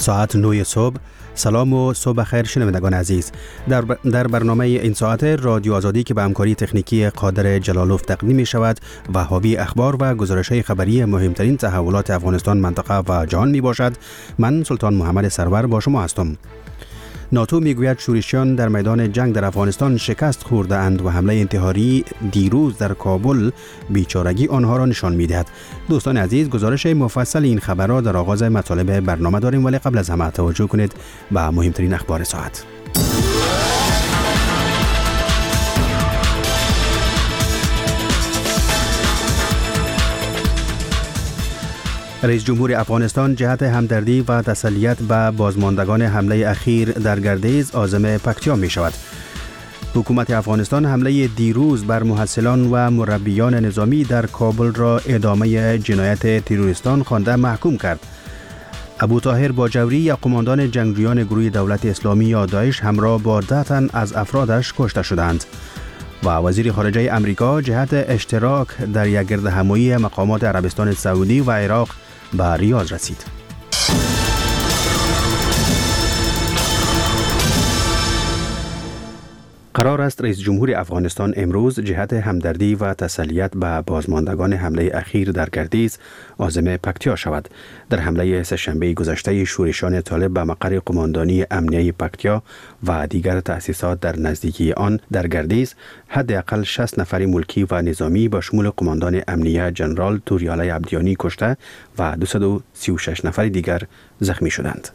ساعت 9 صبح. سلام و صبح خیر شنوندگان عزیز. در برنامه این ساعت رادیو آزادی که به همکاری تکنیکی قادر جلالوف تقدیم می شود و حاوی اخبار و گزارش‌های خبری مهمترین تحولات افغانستان، منطقه و جهان می باشد. من سلطان محمد سرور با شما هستم. ناتو میگوید شورشیان در میدان جنگ در افغانستان شکست خورده اند و حمله انتحاری دیروز در کابل بیچارگی آنها را نشان میدهد. دوستان عزیز، گزارش مفصل این خبر را در آغاز مطالب برنامه داریم، ولی قبل از همه توجه کنید به مهمترین اخبار ساعت. رئیس جمهور افغانستان جهت همدردی و تسلیت به بازماندگان حمله اخیر در گردیز عازم پکتیا می شود. حکومت افغانستان حمله دیروز بر محصلان و مربیان نظامی در کابل را ادامه جنایت تروریستان خوانده محکوم کرد. ابوطاهر باجوری یا قماندان جنگجویان گروه دولت اسلامی یا داعش همراه با 10 تن از افرادش کشته شدند. و وزیر خارجه امریکا جهت اشتراک در یک گردهمایی مقامات عربستان سعودی و عراق به ریاض رسید. قرار است رئیس جمهور افغانستان امروز جهت همدردی و تسلیت به بازماندگان حمله اخیر در گردیز عازم پکتیا شود. در حمله سه‌شنبه گذشته شورشیان طالب به مقر قماندانی امنیه پکتیا و دیگر تأسیسات در نزدیکی آن در گردیز حداقل 60 نفر ملکی و نظامی با شمول قماندان امنیه جنرال توریالی عبدیانی کشته و 236 نفر دیگر زخمی شدند.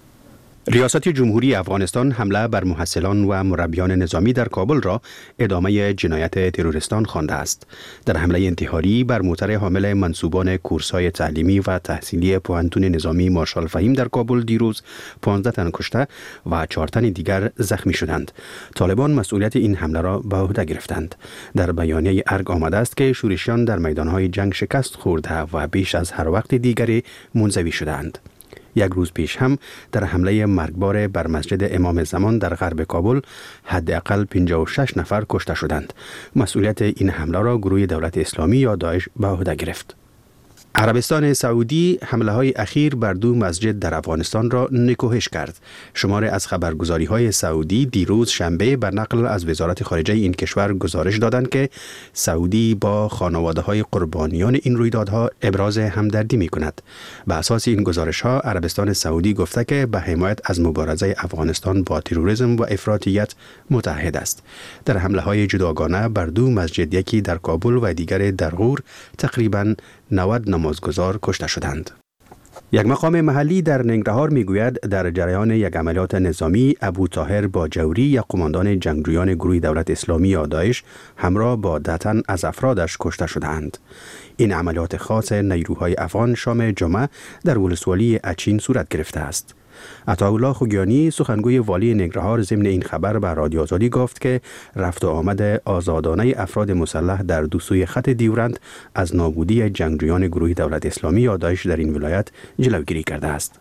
ریاست جمهوری افغانستان حمله بر محصلان و مربیان نظامی در کابل را ادامه جنایت تروریستان خوانده است. در حمله انتحاری بر موتر حامل منصوبان کورس‌های تعلیمی و تحصیلی پوهنتون نظامی مارشال فهیم در کابل دیروز 15 تن کشته و 4 تن دیگر زخمی شدند. طالبان مسئولیت این حمله را به عهده گرفتند. در بیانیه ارگ آمده است که شورشیان در میدان‌های جنگ شکست خورده و بیش از هر وقت دیگری منزوی شدند. یک روز پیش هم در حمله مرگبار بر مسجد امام زمان در غرب کابل حداقل 56 نفر کشته شدند. مسئولیت این حمله را گروه دولت اسلامی یا داعش به عهده گرفت. عربستان سعودی حمله های اخیر بر 2 مسجد در افغانستان را نکوهش کرد. شماری از خبرگزاری های سعودی دیروز شنبه بر نقل از وزارت خارجه این کشور گزارش دادند که سعودی با خانواده های قربانیان این رویدادها ابراز همدردی می کند. به اساس این گزارش ها عربستان سعودی گفته که به حمایت از مبارزه افغانستان با تروریسم و افراطیت متحد است. در حمله های جداگانه بر 2 مسجد، یکی در کابل و دیگر در غور، تقریباً 90 نمازگزار کشته شدند. یک مقام محلی در ننگرهار میگوید در جریان یک عملیات نظامی ابوطاهر باجوری یا قماندان جنگجویان گروه دولت اسلامی یا داعش همراه با 10 تن از افرادش کشته شدند. این عملیات خاص نیروهای افغان شام جمعه در ولسوالی اچین صورت گرفته است. عطاالله خوگیانی سخنگوی والی ننگرهار ضمن این خبر به رادیو آزادی گفت که رفت و آمد آزادانه افراد مسلح در دو سوی خط دیورند از نابودی جنگجویان گروه دولت اسلامی یا داعش در این ولایت جلوگیری کرده است.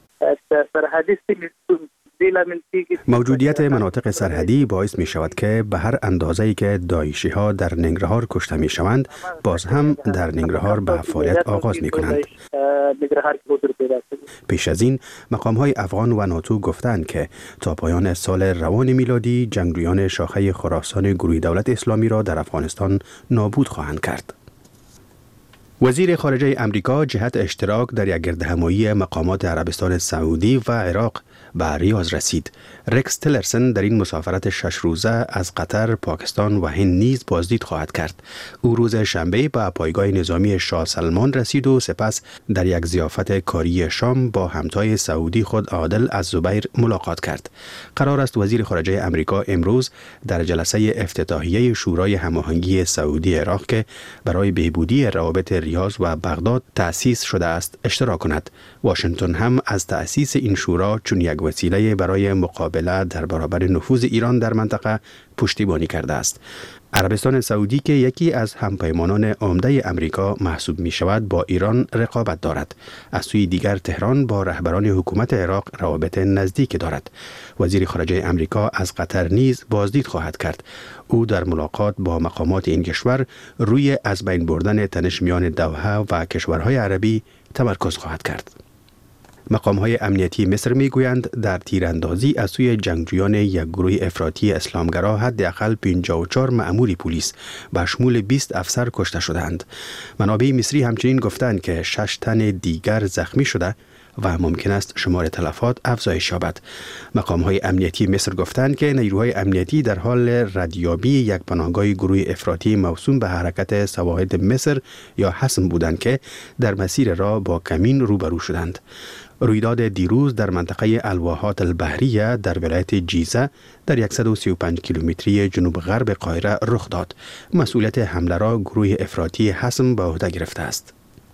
موجودیت مناطق سرحدی باعث می شود که به هر اندازه‌ای که داعشی ها در ننگرهار کشته می شوند، باز هم در ننگرهار به فعالیت آغاز می کنند. پیش از این مقام های افغان و ناتو گفتند که تا پایان سال روان میلادی جنگجویان شاخه خراسان گروه دولت اسلامی را در افغانستان نابود خواهند کرد. وزیر خارجه امریکا جهت اشتراک در یک گردهمایی مقامات عربستان سعودی و عراق به ریاض رسید. رکس تلرسن در این مسافرت 6 روزه از قطر، پاکستان و هند نیز بازدید خواهد کرد. او روز شنبه به پایگاه نظامی شاه سلمان رسید و سپس در یک ضیافت کاری شام با همتای سعودی خود عادل الزبیر ملاقات کرد. قرار است وزیر خارجه امریکا امروز در جلسه افتتاحیه شورای هماهنگی سعودی عراق که برای بهبودی روابط ریاض و بغداد تأسیس شده است اشتراک کند. واشنگتن هم از تأسیس این شورا چون یک وسیله برای مقابله در برابر نفوذ ایران در منطقه پشتیبانی کرده است. عربستان سعودی که یکی از همپیمانان عمده امریکا محسوب می شود با ایران رقابت دارد. از سوی دیگر تهران با رهبران حکومت عراق روابط نزدیک دارد. وزیر خارجه امریکا از قطر نیز بازدید خواهد کرد. او در ملاقات با مقامات این کشور روی از بین بردن تنش میان دوحه و کشورهای عربی تمرکز خواهد کرد. مقام‌های امنیتی مصر می‌گویند در تیراندازی از سوی جنگجویان یک گروه افراطی اسلامگرا حداقل 54 مأمور پلیس به شمول 20 افسر کشته شدند. منابع مصری همچنین گفتند که 6 تن دیگر زخمی شده و ممکن است شمار تلفات افزایش یابد. مقام‌های امنیتی مصر گفتند که نیروهای امنیتی در حال ردیابی یک پناهگاه گروه افراطی موسوم به حرکت سواحل مصر یا حسم بودند که در مسیر راه با کمین روبرو شدند. رویداد دیروز در منطقه الواحات البحریه در ولایت جیزه در 135 کیلومتری جنوب غرب قاهره رخ داد. مسئولیت حمله را گروه افراطی حسم به عهده گرفته است.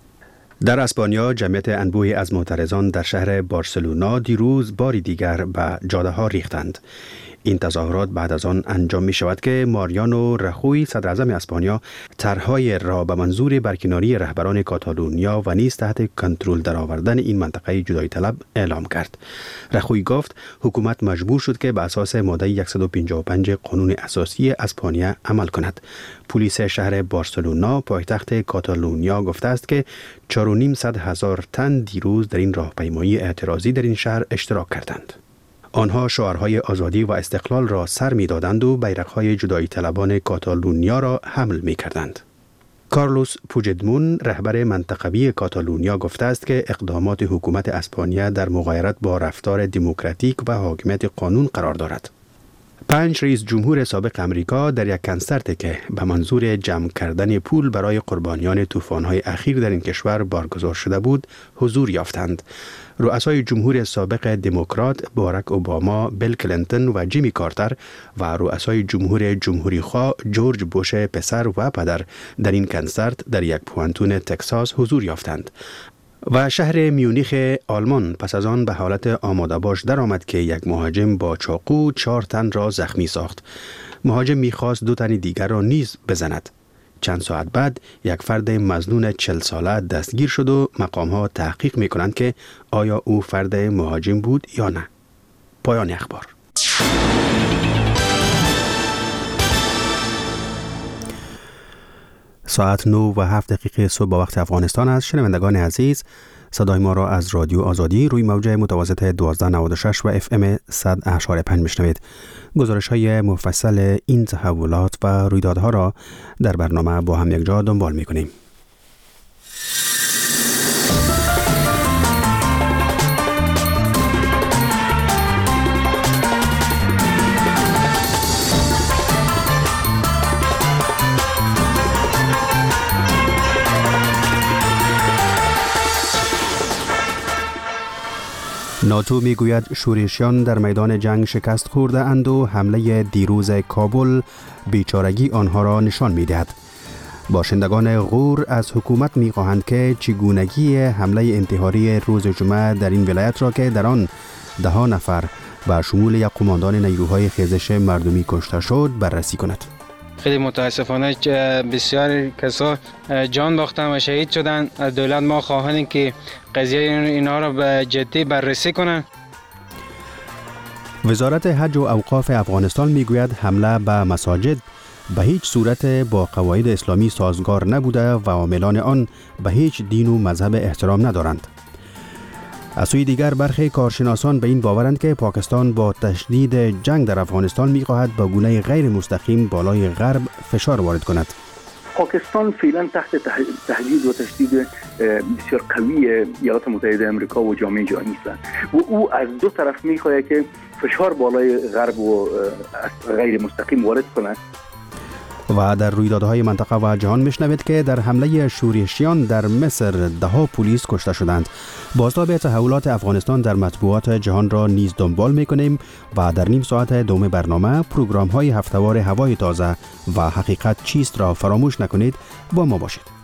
در اسپانیا جمعیت انبوهی از معترضان در شهر بارسلونا دیروز باری دیگر به جاده ها ریختند. این تظاهرات بعد از آن انجام می شود که ماریانو رخوی صدر اعظم اسپانیا طرحهای را به منظور برکناری رهبران کاتالونیا و نیز تحت کنترل درآوردن این منطقه جدایی طلب اعلام کرد. رخوی گفت حکومت مجبور شد که به اساس ماده 155 قانون اساسی اسپانیا عمل کند. پلیس شهر بارسلونا پایتخت کاتالونیا گفته است که 4,500,000 تن دیروز در این راهپیمایی اعتراضی در این شهر اشتراک کردند. آنها شعارهای آزادی و استقلال را سر می دادند و بیرقهای جدایی طلبان کاتالونیا را حمل می کردند. کارلوس پوجدمون رهبر منطقوی کاتالونیا گفته است که اقدامات حکومت اسپانیا در مغایرت با رفتار دموکراتیک و حاکمیت قانون قرار دارد. 5 رئیس جمهور سابق امریکا در یک کنسرت که به منظور جمع کردن پول برای قربانیان طوفان‌های اخیر در این کشور برگزار شده بود حضور یافتند. رؤسای جمهور سابق دموکرات باراک اوباما، بیل کلینتون و جیمی کارتر و رؤسای جمهوری خواه جورج بوش پسر و پدر در این کنسرت در یک پوانتون تکساس حضور یافتند. و شهر میونیخ آلمان پس از آن به حالت آماده باش درآمد که یک مهاجم با چاقو 4 تن را زخمی ساخت. مهاجم می‌خواست 2 تن دیگر را نیز بزند. چند ساعت بعد یک فرد مظنون 40 ساله دستگیر شد و مقام‌ها تحقیق می‌کنند که آیا او فرد مهاجم بود یا نه. پایان اخبار. ساعت 9:07 صبح با وقت افغانستان است. شنوندگان عزیز، صدای ما را از رادیو آزادی روی موج متوسط 1296 و FM 100.5 میشنوید. گزارش های مفصل این تحولات و رویدادها را در برنامه با هم یک جا دنبال می‌کنیم. ناتو میگوید شورشیان در میدان جنگ شکست خورده اند و حمله دیروز کابل بیچارگی آنها را نشان میدهد. باشندگان غور از حکومت میخواهند که چگونگی حمله انتحاری روز جمعه در این ولایت را که در آن 10 نفر و شمول یک قماندان نیروهای خیزش مردمی کشته شد بررسی کند. خیلی متاسفانه بسیار کسا جان باختن و شهید شدن. از دولت ما خواهیم که قضیه اینا را به جدی بررسی کنند. وزارت حج و اوقاف افغانستان میگوید حمله به مساجد به هیچ صورت با قواعد اسلامی سازگار نبوده و عاملان آن به هیچ دین و مذهب احترام ندارند. از سوی دیگر برخی کارشناسان به این باورند که پاکستان با تشدید جنگ در افغانستان می‌خواهد با گونه غیر مستقیم بالای غرب فشار وارد کند. پاکستان فعلا تحت تهدید و تشدید بسیار قوی ایالات متحده آمریکا و جامعه جهانی است و او از دو طرف می‌خواهد که فشار بالای غرب و غیر مستقیم وارد کند. و در رویدادهای منطقه و جهان میشنوید که در حمله شورشیان در مصر 10 پلیس کشته شدند. بازتاب تحولات افغانستان در مطبوعات جهان را نیز دنبال میکنیم و در نیم ساعت دوم برنامه پروگرام های هفته‌وار هوای تازه و حقیقت چیست را فراموش نکنید. با ما باشید.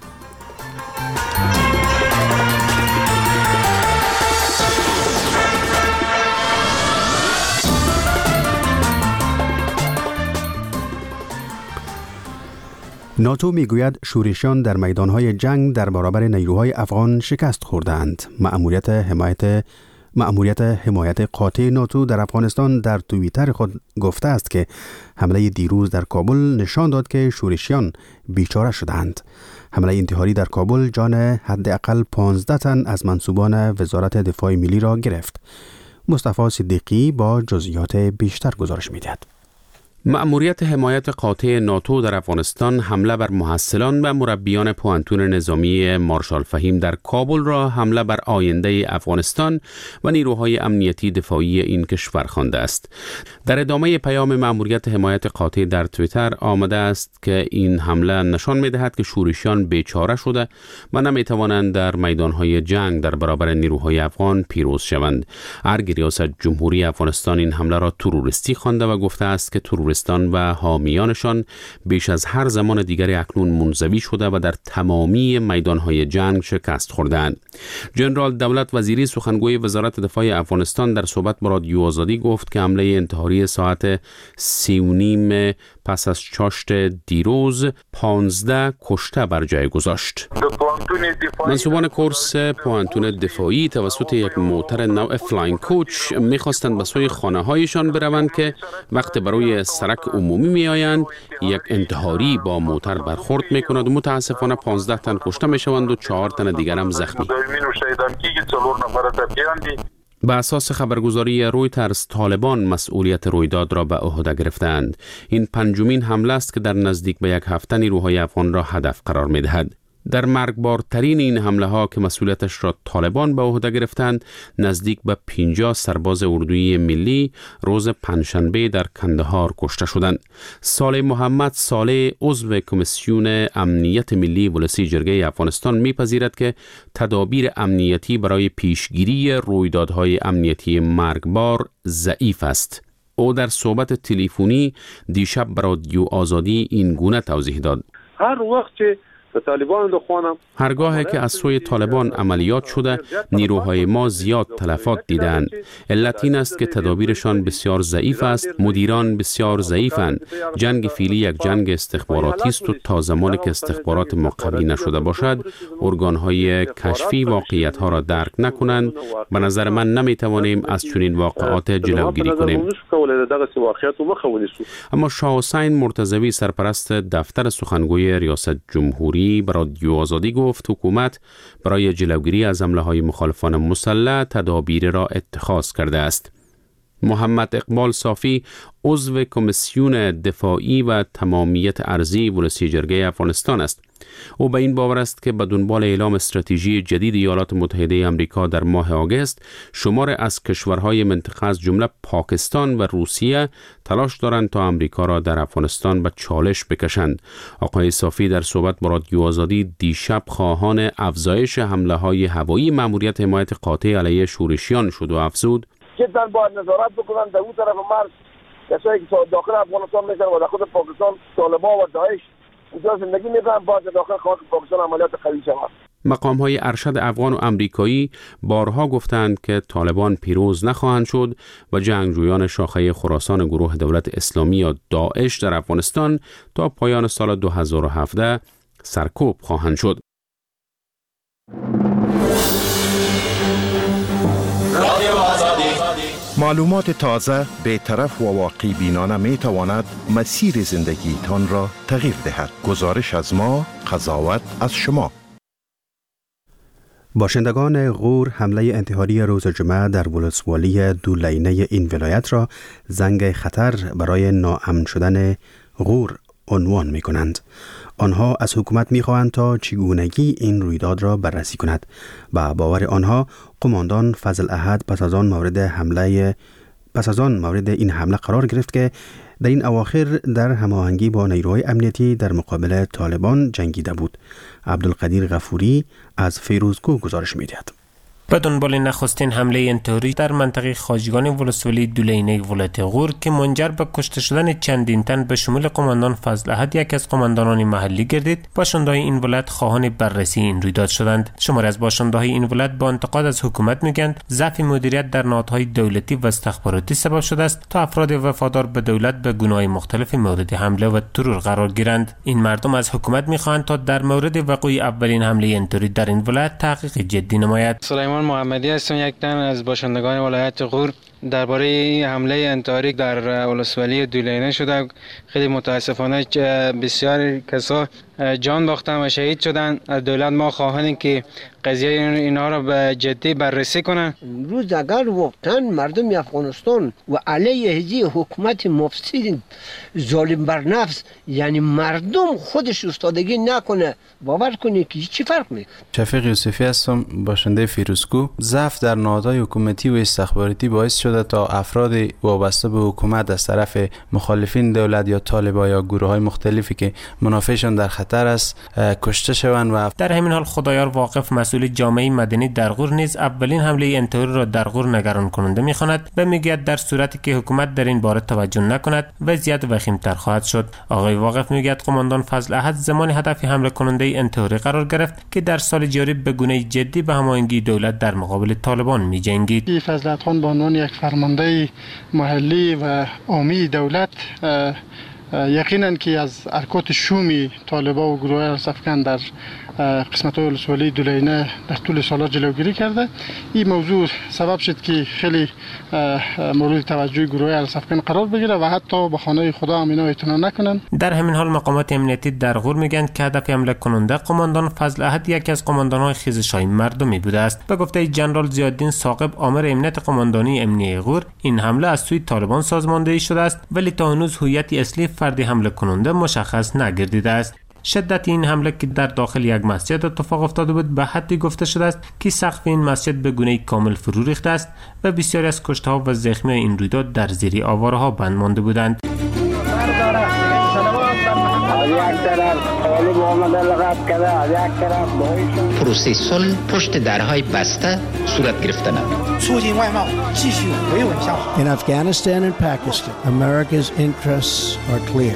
ناتو میگوید شورشیان در میدانهای جنگ در برابر نیروهای افغان شکست خوردند. مأموریت حمایت مأموریت حمایت قاطع ناتو در افغانستان در توییتر خود گفته است که حمله دیروز در کابل نشان داد که شورشیان بیچاره شدند. حمله انتحاری در کابل جان حداقل 15 تن از منصوبان وزارت دفاع ملی را گرفت. مصطفی صدیقی با جزئیات بیشتر گزارش می‌دهد. مأموریت حمایت قاطع ناتو در افغانستان حمله بر محصلان و مربیان پوهنتون نظامی مارشال فهیم در کابل را حمله بر آینده افغانستان و نیروهای امنیتی دفاعی این کشور خوانده است. در ادامه پیام مأموریت حمایت قاطع در توییتر آمده است که این حمله نشان می‌دهد که شورشیان بیچاره شده و نمی‌توانند در میدان‌های جنگ در برابر نیروهای افغان پیروز شوند. ارگ ریاست جمهوری افغانستان این حمله را تروریستی خوانده و گفته است که تروریستان و حامیانشان بیش از هر زمان دیگری اکنون منزوی شده و در تمامی میدانهای جنگ شکست خوردند. جنرال دولت وزیری سخنگوی وزارت دفاع افغانستان در صحبت با رادیو آزادی گفت که حمله انتحاری ساعت 3:30 پس از چاشت دیروز 15 کشته بر جای گذاشت. منصوبان کورس پوهنتون دفاعی توسط یک موتر نوع فلاینگ کوچ می‌خواستند به سوی خانه‌هایشان بروند که وقت برای سرک عمومی می‌آیند یک انتحاری با موتر برخورد می‌کند و متاسفانه 15 تن کشته می‌شوند و 4 تن دیگر هم زخمی. به اساس خبرگزاری رویترز طالبان مسئولیت رویداد را به عهده گرفتند. این پنجمین حمله است که در نزدیک به یک هفته نیروهای افغان را هدف قرار می‌دهد. در مرگبارترین این حمله ها که مسئولیتش را طالبان به عهده گرفتند، نزدیک به 50 سرباز اردوی ملی روز پنجشنبه در کندهار کشته شدند. صالح محمد صالح عضو کمیسیون امنیت ملی ولسی جرگه افغانستان میپذیرد که تدابیر امنیتی برای پیشگیری رویدادهای امنیتی مرگبار ضعیف است. او در صحبت تلفنی دیشب به رادیو آزادی این گونه توضیح داد: هر وقت هرگاهی که از سوی طالبان عملیات شده، نیروهای ما زیاد تلفات دیدند. علت این است که تدابیرشان بسیار ضعیف است، مدیران بسیار ضعیفند. جنگ فعلی یک جنگ استخباراتی است و تا زمانی که استخبارات ما قوی نشده باشد، ارگانهای کشفی واقعیت ها را درک نکنند. به نظر من نمیتوانیم از چنین واقعات جلوگیری کنیم. اما شاه حسین مرتضوی سرپرست دفتر سخنگوی ریاست جمهوری به رادیو آزادی گفت حکومت برای جلوگیری از حمله‌های مخالفان مسلح تدابیر را اتخاذ کرده است. محمد اقبال صافی عضو کمیسیون دفاعی و تمامیت ارضی ولسی جرگه افغانستان است. او به این باور است که به دنبال اعلام استراتژی جدید ایالات متحده آمریکا در ماه آگوست، شمار از کشورهای منطقه از جمله پاکستان و روسیه تلاش دارند تا آمریکا را در افغانستان به چالش بکشند. آقای صافی در صحبت با رادیو آزادی دیشب خواهان افزایش حمله‌های هوایی مأموریت حمایت قاطع علیه شورشیان شد و افزود: جدا باید نظارت بکنن در اون طرف مرز کسایی که داخل افغانستان میشن و در خود پاکستان طالبان و داعش اونجا زندگی میکنن، باید داخل خاک پاکستان عملیات قوی شود. مقام‌های ارشد افغان و آمریکایی بارها گفتند که طالبان پیروز نخواهند شد و جنگجویان شاخه خراسان گروه دولت اسلامی یا داعش در افغانستان تا پایان سال 2017 سرکوب خواهند شد. معلومات تازه، بی‌طرف و واقع بینانه می تواند مسیر زندگی تان را تغییر دهد. گزارش از ما، قضاوت از شما. باشندگان غور حمله انتحاری روز جمعه در ولسوالی دولینه این ولایت را زنگ خطر برای ناامن شدن غور عنوان می کنند. آنها از حکومت می خواهند تا چگونگی این رویداد را بررسی کند. با باور آنها قماندان فضل احد پس از آن مورد این حمله قرار گرفت که در این اواخر در هماهنگی با نیروهای امنیتی در مقابل طالبان جنگیده بود. عبدالقدیر غفوری از فیروزکوه گزارش می‌دهد. به دنبال نخستین حمله انتحاری در منطقه خواجگان ولسوالی دولینه ولایت غور که منجر به کشته شدن چندین تن به شمول قماندان فضل احد یک از قماندانان محلی گردید، باشنده‌های این ولایت خواهان بررسی این رویداد شدند. شماری از باشنده‌های این ولایت با انتقاد از حکومت میگویند ضعف مدیریت در نهادهای دولتی و استخباراتی سبب شده است تا افراد وفادار به دولت به گناه‌های مختلف مورد حمله و ترور قرار گیرند. این مردم از حکومت می‌خواهند تا در مورد وقوع اولین حمله انتحاری در این ولایت تحقیق جدی نماید. سلیمان فرمان محمدی هستم، یک تن از باشندگان ولایت غور. درباره حمله انتحاری در ولسوالی دولینه شده، خیلی متاسفانه بسیار کسا جان باختن و شهید شدن. از دولت ما خواهیم که قضیه اینا را به جدی بررسی کنن. امروز اگر واقعا مردم افغانستان و علیه هذه حکومت مفسد ظالم بر نفس، یعنی مردم خودش استادگی نکنه، باور کنه که چی فرق میکنه. شفیق یوسفی هستم، باشنده فیروزکوه. ضعف در نهادهای حکومتی و استخباراتی باعث شده تا افراد وابسته به حکومت از طرف مخالفین دولت یا طالبان یا گروه‌های مختلفی که منافعشان در خطر است کشته شوند. و در همین حال خدایار واقف مسئول جامعه مدنی در غور نیز اولین حمله انتحاری را در غور نگران کننده می‌خواند و میگوید در صورتی که حکومت در این باره توجه نکند وضعیت وخیم‌تر خواهد شد. آقای واقف میگوید قماندان فضل احد زمان هدف حمله کننده انتحاری قرار گرفت که در سال جاری به گونه جدی به هماهنگی دولت در مقابل طالبان می‌جنگید. فضل احد خان به عنوان یک فرمانده محلی و عامی دولت یقینا که از حرکات شومی طالبان و گروه ارسافکن در قسمت‌های ولسوالی دولینه در طول سال‌ها جلوگیری کرده. این موضوع سبب شد که خیلی مورد توجه گروه ارسافکن قرار بگیره و حتی به خانه خدا هم اینا اعتنا نکنن. در همین حال مقامات امنیتی در غور میگن که هدف حمله کننده قماندان فضل احد یکی از قماندان‌های خیزش‌های مردمی بوده است. به گفته جنرال ضیاءالدین ثاقب آمر امنیت قماندانی امنیه غور، این حمله از سوی طالبان سازماندهی شده است ولی تا هنوز هویت اصلی فرد حمله کننده مشخص نگردیده است. شدت این حمله که در داخل یک مسجد اتفاق افتاده بود به حدی گفته شده است که سقف این مسجد به گونه‌ای کامل فرو ریخته است و بسیاری از کشته‌ها و زخمی این رویداد در زیر آواره‌ها بند مانده بودند. پروسه صلح پشت درهای بسته صورت گرفتند. In Afghanistan and Pakistan, America's interests are clear.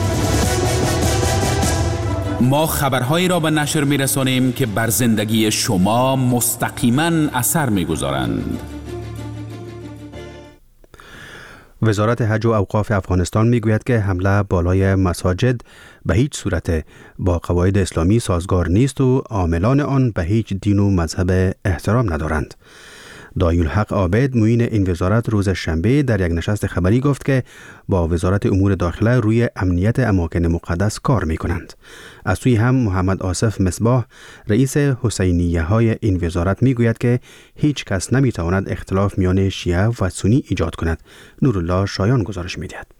ما خبرهایی را به نشر می‌رسانیم که بر زندگی شما مستقیما اثر می‌گذارند. وزارت حج و اوقاف افغانستان میگوید که حمله بالای مساجد به هیچ صورت با قواعد اسلامی سازگار نیست و عاملان آن به هیچ دین و مذهب احترام ندارند. دایالحق عابد معین این وزارت روز شنبه در یک نشست خبری گفت که با وزارت امور داخله روی امنیت اماکن مقدس کار می کنند. از سوی هم محمد آصف مصباح رئیس حسینیه های این وزارت می گوید که هیچ کس نمی تواند اختلاف میان شیعه و سنی ایجاد کند. نورالله شایان گزارش می دهد.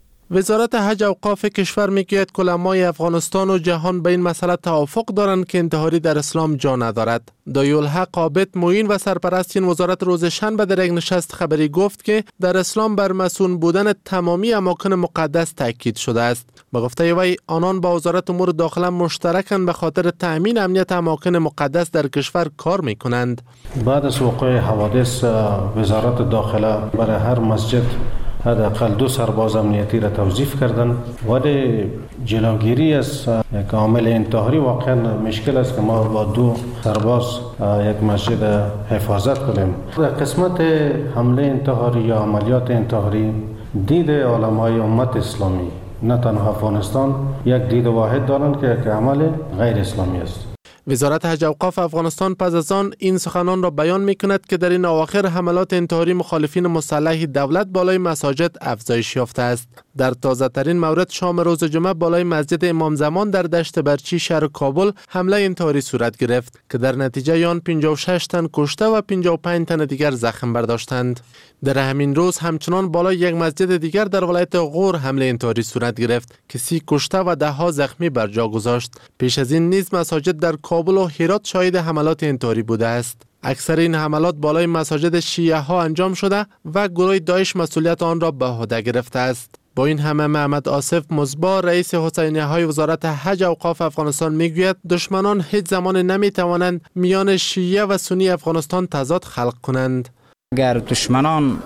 وزارت حج اوقاف کشور میگوید که علمای افغانستان و جهان به این مسئله توافق دارند که انتحاری در اسلام جا ندارد. دایالحق عابد معین و سرپرست این وزارت روز شنبه در یک نشست خبری گفت که در اسلام بر مسئول بودن تمامی اماکن مقدس تاکید شده است. به گفته وی آنان با وزارت امور داخله مشترکاً به خاطر تأمین امنیت اماکن مقدس در کشور کار میکنند. بعد از وقوع حوادث وزارت داخله برای هر مسجد حداقل 2 سرباز امنیتی را توظیف کردند. ولی جلوگیری از یک عامل انتحاری واقعا مشکل است که ما با 2 سرباز یک مسجد حفاظت کنیم. در قسمت حمله انتحاری یا عملیات انتحاری دید علمای امت اسلامی نه تنها افغانستان یک دید واحد دارند که عمل غیر اسلامی است. وزارت حج اوقاف افغانستان پس از آن این سخنان را بیان می‌کند که در این اواخر حملات انتحاری مخالفین مسلح دولت بالای مساجد افزایش یافته است. در تازه‌ترین مورد شام روز جمعه بالای مسجد امام زمان در دشت برچی شهر کابل حمله انتحاری صورت گرفت که در نتیجه آن 56 تن کشته و 55 تن دیگر زخم برداشتند. در همین روز همچنان بالای یک مسجد دیگر در ولایت غور حمله انتحاری صورت گرفت که 30 کشته و 10 زخمی بر جا گذاشت. پیش از این نیز مساجد در کابل و هرات شاهد حملات انتحاری بوده است. اکثر این حملات بالای مساجد شیعه ها انجام شده و گروه داعش مسئولیت آن را به عهده گرفته است. با این همه محمد آصف مصباح رئیس حسینیه های وزارت حج اوقاف افغانستان میگوید دشمنان هیچ زمان نمیتوانند میان شیعه و سنی افغانستان تضاد خلق کنند. اگر دشمنان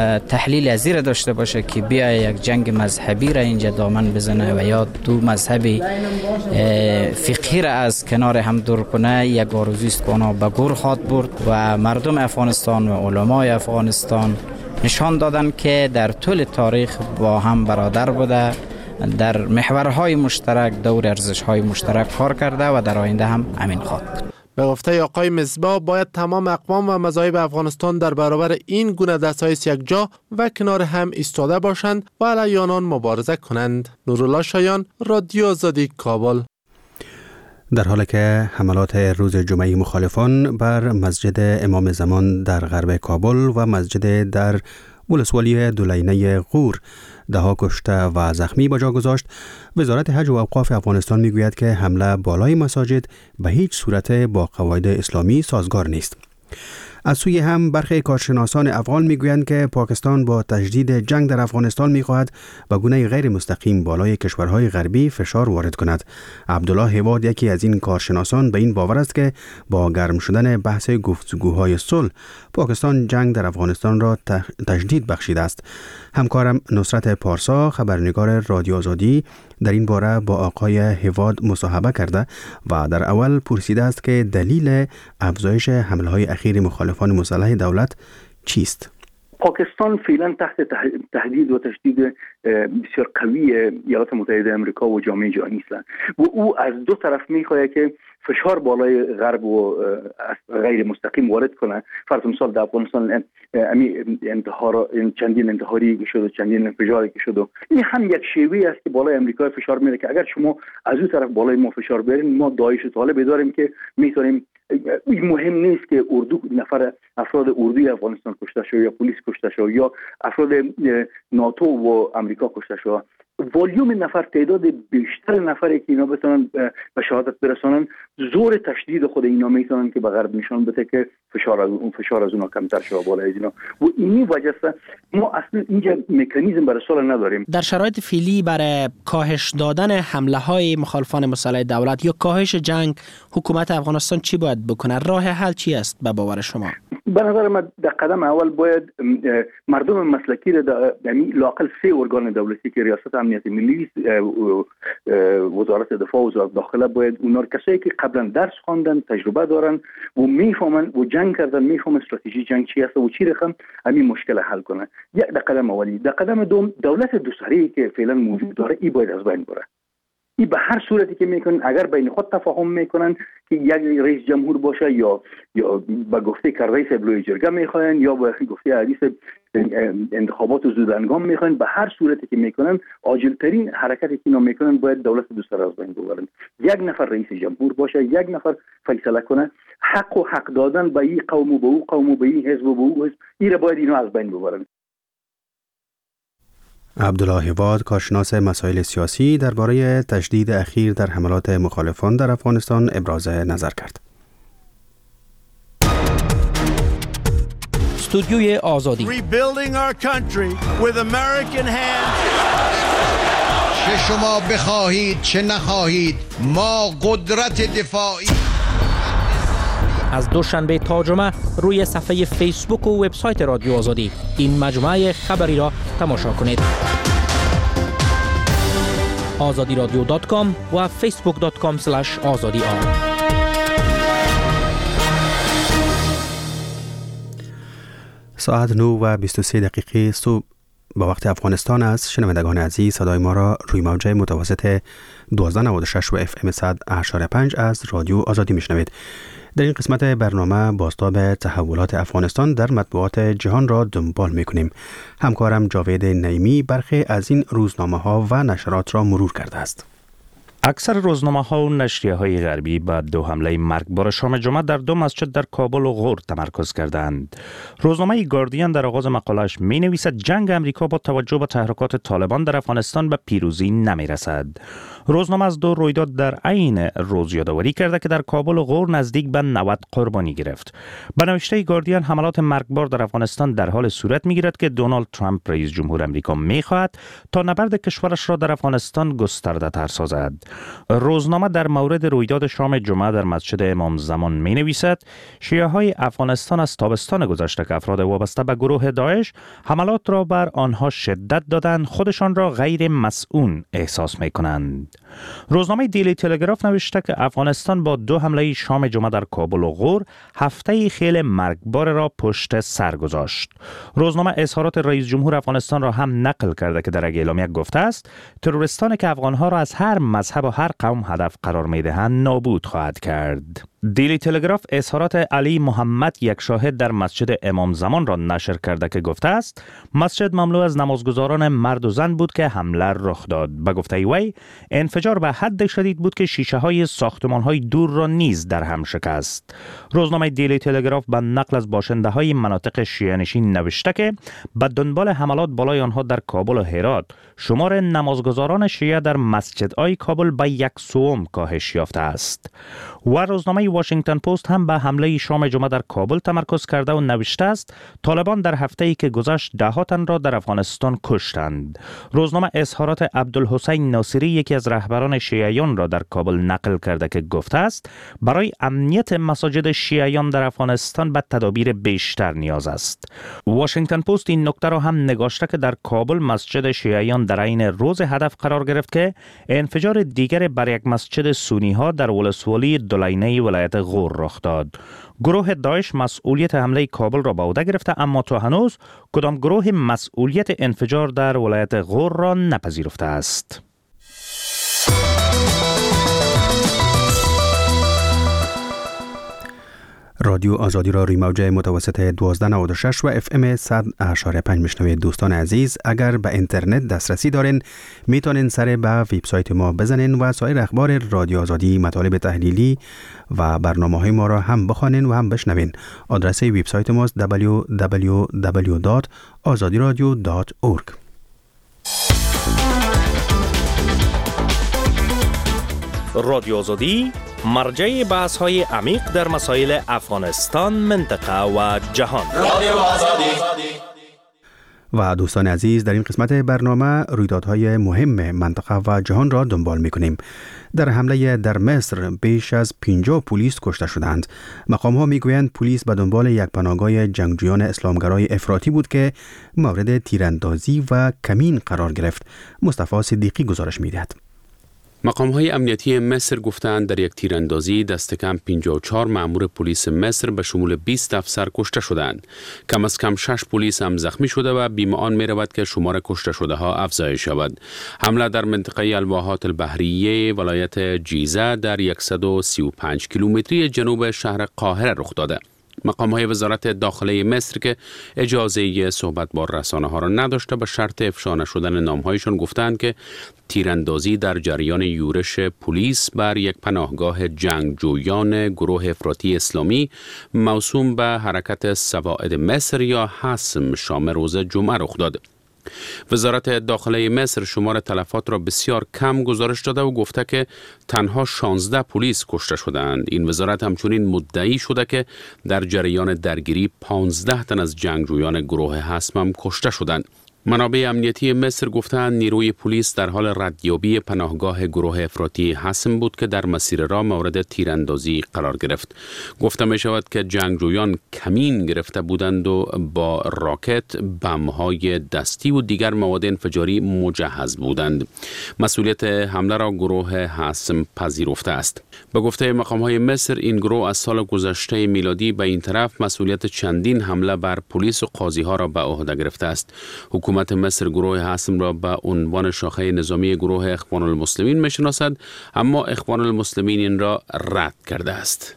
تحلیل ازیر داشته باشه که بیا یک جنگ مذهبی را اینجا دامن بزنه و یا 2 مذهب فقهی را از کنار هم دور کنه، یک آرزویست که اونا به گور خواد برد و مردم افغانستان و علمای افغانستان نشان دادن که در طول تاریخ با هم برادر بوده، در محورهای مشترک دور ارزش‌های مشترک کار کرده و در آینده هم همین خواهد بود. به گفته آقای مصباح باید تمام اقوام و مذاهب افغانستان در برابر این گونه دستایس یکجا و کنار هم ایستاده باشند و علیه آنان مبارزه کنند. نورالله شایان، رادیو آزادی، کابل. در حالی که حملات روز جمعه مخالفان بر مسجد امام زمان در غرب کابل و مسجد در ولسوالی دولینه غور دهها کشته و زخمی با جا گذاشت، وزارت حج و اوقاف افغانستان میگوید که حمله بالای مساجد به هیچ صورت با قواعد اسلامی سازگار نیست. از سوی هم برخی کارشناسان افغان میگویند که پاکستان با تجدید جنگ در افغانستان میخواهد به گونه غیر مستقیم بالای کشورهای غربی فشار وارد کند. عبدالله هواد یکی از این کارشناسان به این باور است که با گرم شدن بحث گفتگوهای صلح پاکستان جنگ در افغانستان را تجدید بخشیده است. همکارم نصرت پارسا، خبرنگار رادیو آزادی، در این باره با آقای هواد مصاحبه کرده و در اول پرسیده است که دلیل افزایش حمله‌های اخیر مخالفان مسلح دولت چیست؟ پاکستان فعلا تحت تهدید و تشدید بسیار قوی ایالات متحده آمریکا و جامعه جهانی است و او از دو طرف میخواهد که فشار بالای غرب و غیر مستقیم وارد کنه. فرض مثال در افغانستان چندین انتحاری شد و چندین انفجاری شد و این هم یک شیوه است که بالای امریکا فشار میاره که اگر شما از اون طرف بالای ما فشار بیارین، ما داعش و طالب داریم که میتونیم. این مهم نیست که افراد اردوی افغانستان کشته شد یا پلیس کشته شد یا افراد ناتو و امریکا کشته شد. والیوم نفر، تعداد بیشتر نفری که اینا بتونن به شهادت برسانن، زور تشدید خود اینا میتونن که به غرب نشان بده که فشار از اونها کمتر شده بالای اینا و اینی وجه است ما اصلا اینجا مکانیزم برای صلح نداریم. در شرایط فعلی برای کاهش دادن حمله های مخالفان مسلح دولت یا کاهش جنگ حکومت افغانستان چی باید بکنه؟ راه حل چی است به باور شما؟ به نظر من در قدم اول باید مردم مسلکی را یعنی لااقل 3 ارگان دولتی که ریاست امنیت ملی، وزارت دفاع و وزارت داخله، باید اونا کسایی که قبلا درس خواندن، تجربه دارن و میفهمن و جنگ کردن، میفهمن استراتژی جنگ چی است و چی رقم همین مشکل حل کنه. یک در قدم اولی. در قدم دوم دولت دو سره‌ای که فعلا موجود داره این باید از بین بره. این به هر صورتی که میکنن، اگر بین خود تفاهم میکنن که یک رئیس جمهور باشه یا به گفته که رئیس لوی جرگه میخواین یا به گفته رئیس انتخابات زودهنگام میخواین، به هر صورتی که میکنن عاجل ترین حرکتی که اینا میکنن باید دولت دو سر از بین ببرن. یک نفر رئیس جمهور باشه، یک نفر فیصله کنه، حق دادن به این قوم و به اون قوم و به این حزب و به اون حزب، این را باید اینا از بین ببرن. عبدالله هواد، کارشناس مسائل سیاسی، درباره تشدید اخیر در حملات مخالفان در افغانستان ابراز نظر کرد. استودیوی آزادی. چه شما بخواهید چه نخواهید، ما قدرت دفاعی. از دوشنبه تا جمعه روی صفحه فیسبوک و وبسایت رادیو آزادی این مجموعه خبری را تماشا کنید. azadiradyo.com و facebook.com/azadi. ساعت 9:23 صبح با وقت افغانستان است. شنوندگان عزیز، صدای ما را روی موج متوسط 1296 و FM 100.5 از رادیو آزادی میشنوید. در این قسمت برنامه بازتاب تحولات افغانستان در مطبوعات جهان را دنبال میکنیم. همکارم جاوید نعیمی برخی از این روزنامه ها و نشرات را مرور کرده است. اکثر روزنامه‌ها و نشریه‌های غربی بعد 2 حمله مرگبار شام جمعه در 2 مسجد در کابل و غور تمرکز کردند. روزنامه گاردین در آغاز مقاله‌اش می‌نویسد جنگ امریکا با توجه به تحرکات طالبان در افغانستان به پیروزی نمی‌رسد. روزنامه از 2 رویداد در عین روز یادآوری کرده که در کابل و غور نزدیک به 90 قربانی گرفت. به نوشته گاردین، حملات مرگبار در افغانستان در حال صورت می‌گیرد که دونالد ترامپ رئیس جمهور آمریکا می‌خواهد تا نبرد کشورش را در افغانستان گسترده‌تر سازد. روزنامه در مورد رویداد شام جمعه در مسجد امام زمان می نویسد شیعه‌های افغانستان از تابستان گذشته که افراد وابسته به گروه داعش حملات را بر آنها شدت دادند، خودشان را غیر مسئول احساس می کنند. روزنامه دیلی تلگراف نوشته که افغانستان با 2 حمله شام جمعه در کابل و غور هفته خیلی مرگبار را پشت سر گذاشت. روزنامه اظهارات رئیس جمهور افغانستان را هم نقل کرده که در اعلامیه گفته است تروریستانی که افغانها را از هر مذهب و هر قوم هدف قرار می‌دهند نابود خواهد کرد. دیلی تلگراف اظهارات علی محمد، یک شاهد در مسجد امام زمان را نشر کرده که گفته است مسجد مملو از نمازگزاران مرد و زن بود که حمله رخ داد. به گفته وی انفجار به حد شدید بود که شیشه های ساختمان های دور را نیز در هم شکست. روزنامه دیلی تلگراف به نقل از باشنده های مناطق شیعه نشین نوشته که به دنبال حملات بالای آنها در کابل و هرات شمار نمازگزاران شیعه در مسجدهای کابل به 1/3 کاهش یافته است. و روزنامه واشنگتن پست هم به حمله شام جمعه در کابل تمرکز کرده و نوشته است طالبان در هفته‌ای که گذشت 10 تن را در افغانستان کشتند. روزنامه اظهارات عبدالحسین ناصری، یکی از رهبران شیعیان را در کابل نقل کرده که گفته است برای امنیت مساجد شیعیان در افغانستان به تدابیر بیشتر نیاز است. واشنگتن پست این نکته را هم نگاشته که در کابل مسجد شیعیان در عین روز هدف قرار گرفت که انفجار دیگر بر یک مسجد سنی ها در ولسوالی دولینه ولایت غور رخ داد. گروه داعش مسئولیت حمله کابل را به عهده گرفته، اما تا هنوز کدام گروه مسئولیت انفجار در ولایت غور را نپذیرفته است. رادیو آزادی را روی موج متوسط 1296 و FM 100.5 میشنوید. دوستان عزیز، اگر به اینترنت دسترسی دارین میتونین سر به وبسایت ما بزنین و سایر اخبار رادیو آزادی، مطالب تحلیلی و برنامه‌های ما را هم بخوانین و هم بشنوین. آدرس وبسایت ما www.azadiradio.org. رادیو آزادی مرجع بحث‌های عمیق در مسائل افغانستان، منطقه و جهان. رادیو آزادی. و دوستان عزیز، در این قسمت برنامه رویدادهای مهم منطقه و جهان را دنبال می‌کنیم. در حمله در مصر بیش از 50 پلیس کشته شدند. مقام‌ها میگویند پلیس به دنبال یک پناهگاه جنگجویان اسلامگرای افراطی بود که مورد تیراندازی و کمین قرار گرفت. مصطفی صدیقی گزارش می‌دهد. مقام‌های امنیتی مصر گفتند در یک تیراندازی دست کم 54 مأمور پلیس مصر به شمول 20 افسر کشته شدند. کم از کم 6 پلیس هم زخمی شده و بی‌معان می‌رود که شمار کشته شده ها افزایش یابد. حمله در منطقه الواحات البحریه ولایت جیزه در 135 کیلومتری جنوب شهر قاهره رخ داده. مقام‌های وزارت داخله مصر که اجازه صحبت با رسانه‌ها را نداشته به شرط افشا نشدن نام‌هایشان گفتند که تیراندازی در جریان یورش پلیس بر یک پناهگاه جنگجویان گروه افراطی اسلامی موسوم به حرکت سواعد مصر یا حسم شام روز جمعه رخ داد. وزارت داخله مصر شمار تلفات را بسیار کم گزارش داده و گفته که تنها 16 پلیس کشته شدند. این وزارت همچنین مدعی شده که در جریان درگیری 15 تن از جنگجویان گروه حسم هم کشته شدند. منابع امنیتی مصر گفتند نیروی پلیس در حال ردیابی پناهگاه گروه افراطی حسم بود که در مسیر راه مورد تیراندازی قرار گرفت. گفته می شود که جنگجویان کمین گرفته بودند و با راکت، بم‌های دستی و دیگر مواد انفجاری مجهز بودند. مسئولیت حمله را گروه حسم پذیرفته است. به گفته مقام‌های مصر این گروه از سال گذشته میلادی به این طرف مسئولیت چندین حمله بر پلیس و قاضی‌ها را به عهده گرفته است. حکومت مصر گروه حسم را به عنوان شاخه نظامی گروه اخوان المسلمین می‌شناسد، اما اخوان المسلمین این را رد کرده است.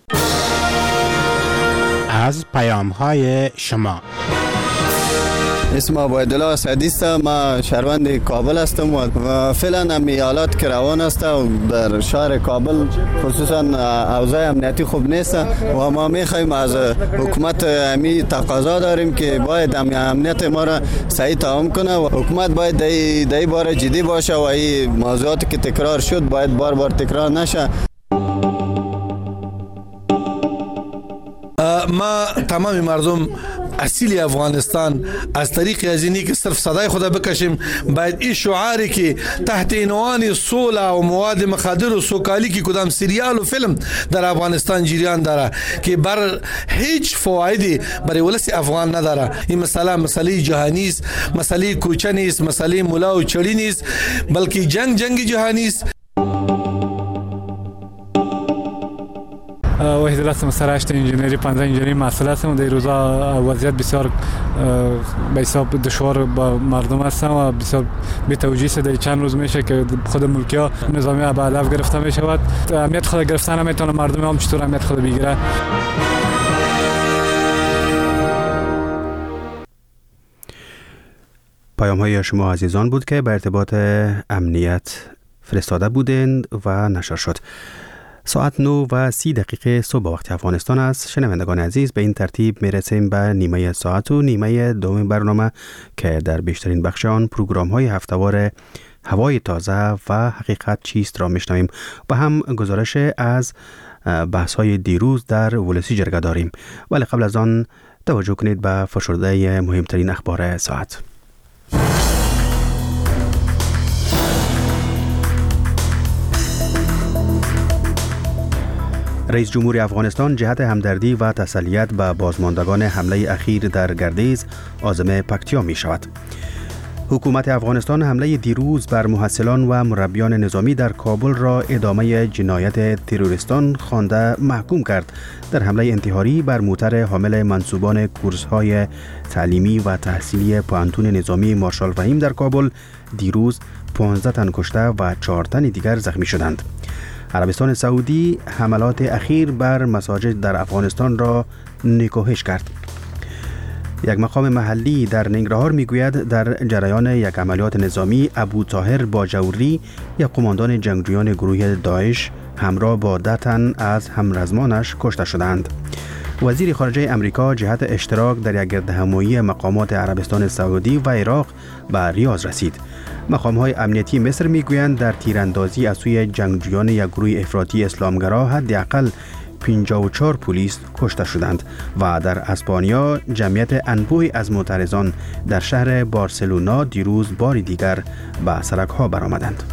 از پیام‌های شما. اسم عبیدالله اسدی است. ما شهروند کابل هستم و فعلا هم حالات که روان است و در شهر کابل خصوصا اوضاع امنیتی خوب نیست و ما می‌خوایم از حکومت امی تقاضا داریم که باید امنیت ما را صحیح تعیین کنه و حکومت باید در باره جدی باشه و این موضوعاتی که تکرار شد باید بار بار تکرار نشه. ما تمام مردم اصیل افغانستان از طریق ازینی که صرف صدای خدا بکشیم باید این شعاری که تحت عنوان صلح و مواد مخدر و سوکالی که کدام سریال و فیلم در افغانستان جریان داره که بر هیچ فوایدی برای ولس افغان نداره. این مسئله جهانی است، مسئله کوچه نیست، مسئله مولا و چړی نیست، بلکه جنگ جهانی است. و وحید هستم، سر 8 انجینری 15 انجینری مسئله هستم. در روزا وضعیت بسیار به حساب دشوار با مردم هستم و بسیار به توجیه در چند روز میشه که خود ملکیا نظامی به هدف گرفته می شود. امنیت خود گرفتن نمیتونه، مردم هم چطور امنیت خود بگیره. پیام های شما عزیزان بود که به ارتباط امنیت فرستاده بودند و نشر شد. ساعت 9:30 صبح وقت افغانستان است. شنوندگان عزیز، به این ترتیب میرسیم به نیمه ساعت و نیمه دوم برنامه که در بیشترین بخش آن پروگرام های هفته‌وار هوای تازه و حقیقت چیست را میشنویم و هم گزارش از بحث های دیروز در ولسی جرگه داریم. ولی قبل از آن توجه کنید به فشرده مهمترین اخبار ساعت. رئیس جمهور افغانستان جهت همدردی و تسلیت به بازماندگان حمله اخیر در گردیز عازم پکتیا می شود. حکومت افغانستان حمله دیروز بر محصلان و مربیان نظامی در کابل را ادامه جنایت تروریستان خوانده محکوم کرد. در حمله انتحاری بر موتر حامل منصوبان کورس‌های تعلیمی و تحصیلی پوهنتون نظامی مارشال فهیم در کابل دیروز 15 تن کشته و 4 تن دیگر زخمی شدند. عربستان سعودی حملات اخیر بر مساجد در افغانستان را نکوهش کرد. یک مقام محلی در ننگرهار میگوید در جریان یک عملیات نظامی ابو طاهر باجوری یک قماندان جنگجویان گروه داعش همراه با 10 تن از همرزمانش کشته شدند. وزیر خارجه امریکا جهت اشتراک در یک گردهمایی مقامات عربستان سعودی و عراق به ریاض رسید. مقام‌های امنیتی مصر میگویند در تیراندازی از سوی جنگجویان یک گروه افراطی اسلامگرا حداقل 54 پلیس کشته شدند و در اسپانیا جمعیت انبوهی از معترضان در شهر بارسلونا دیروز بار دیگر به سرک‌ها برآمدند.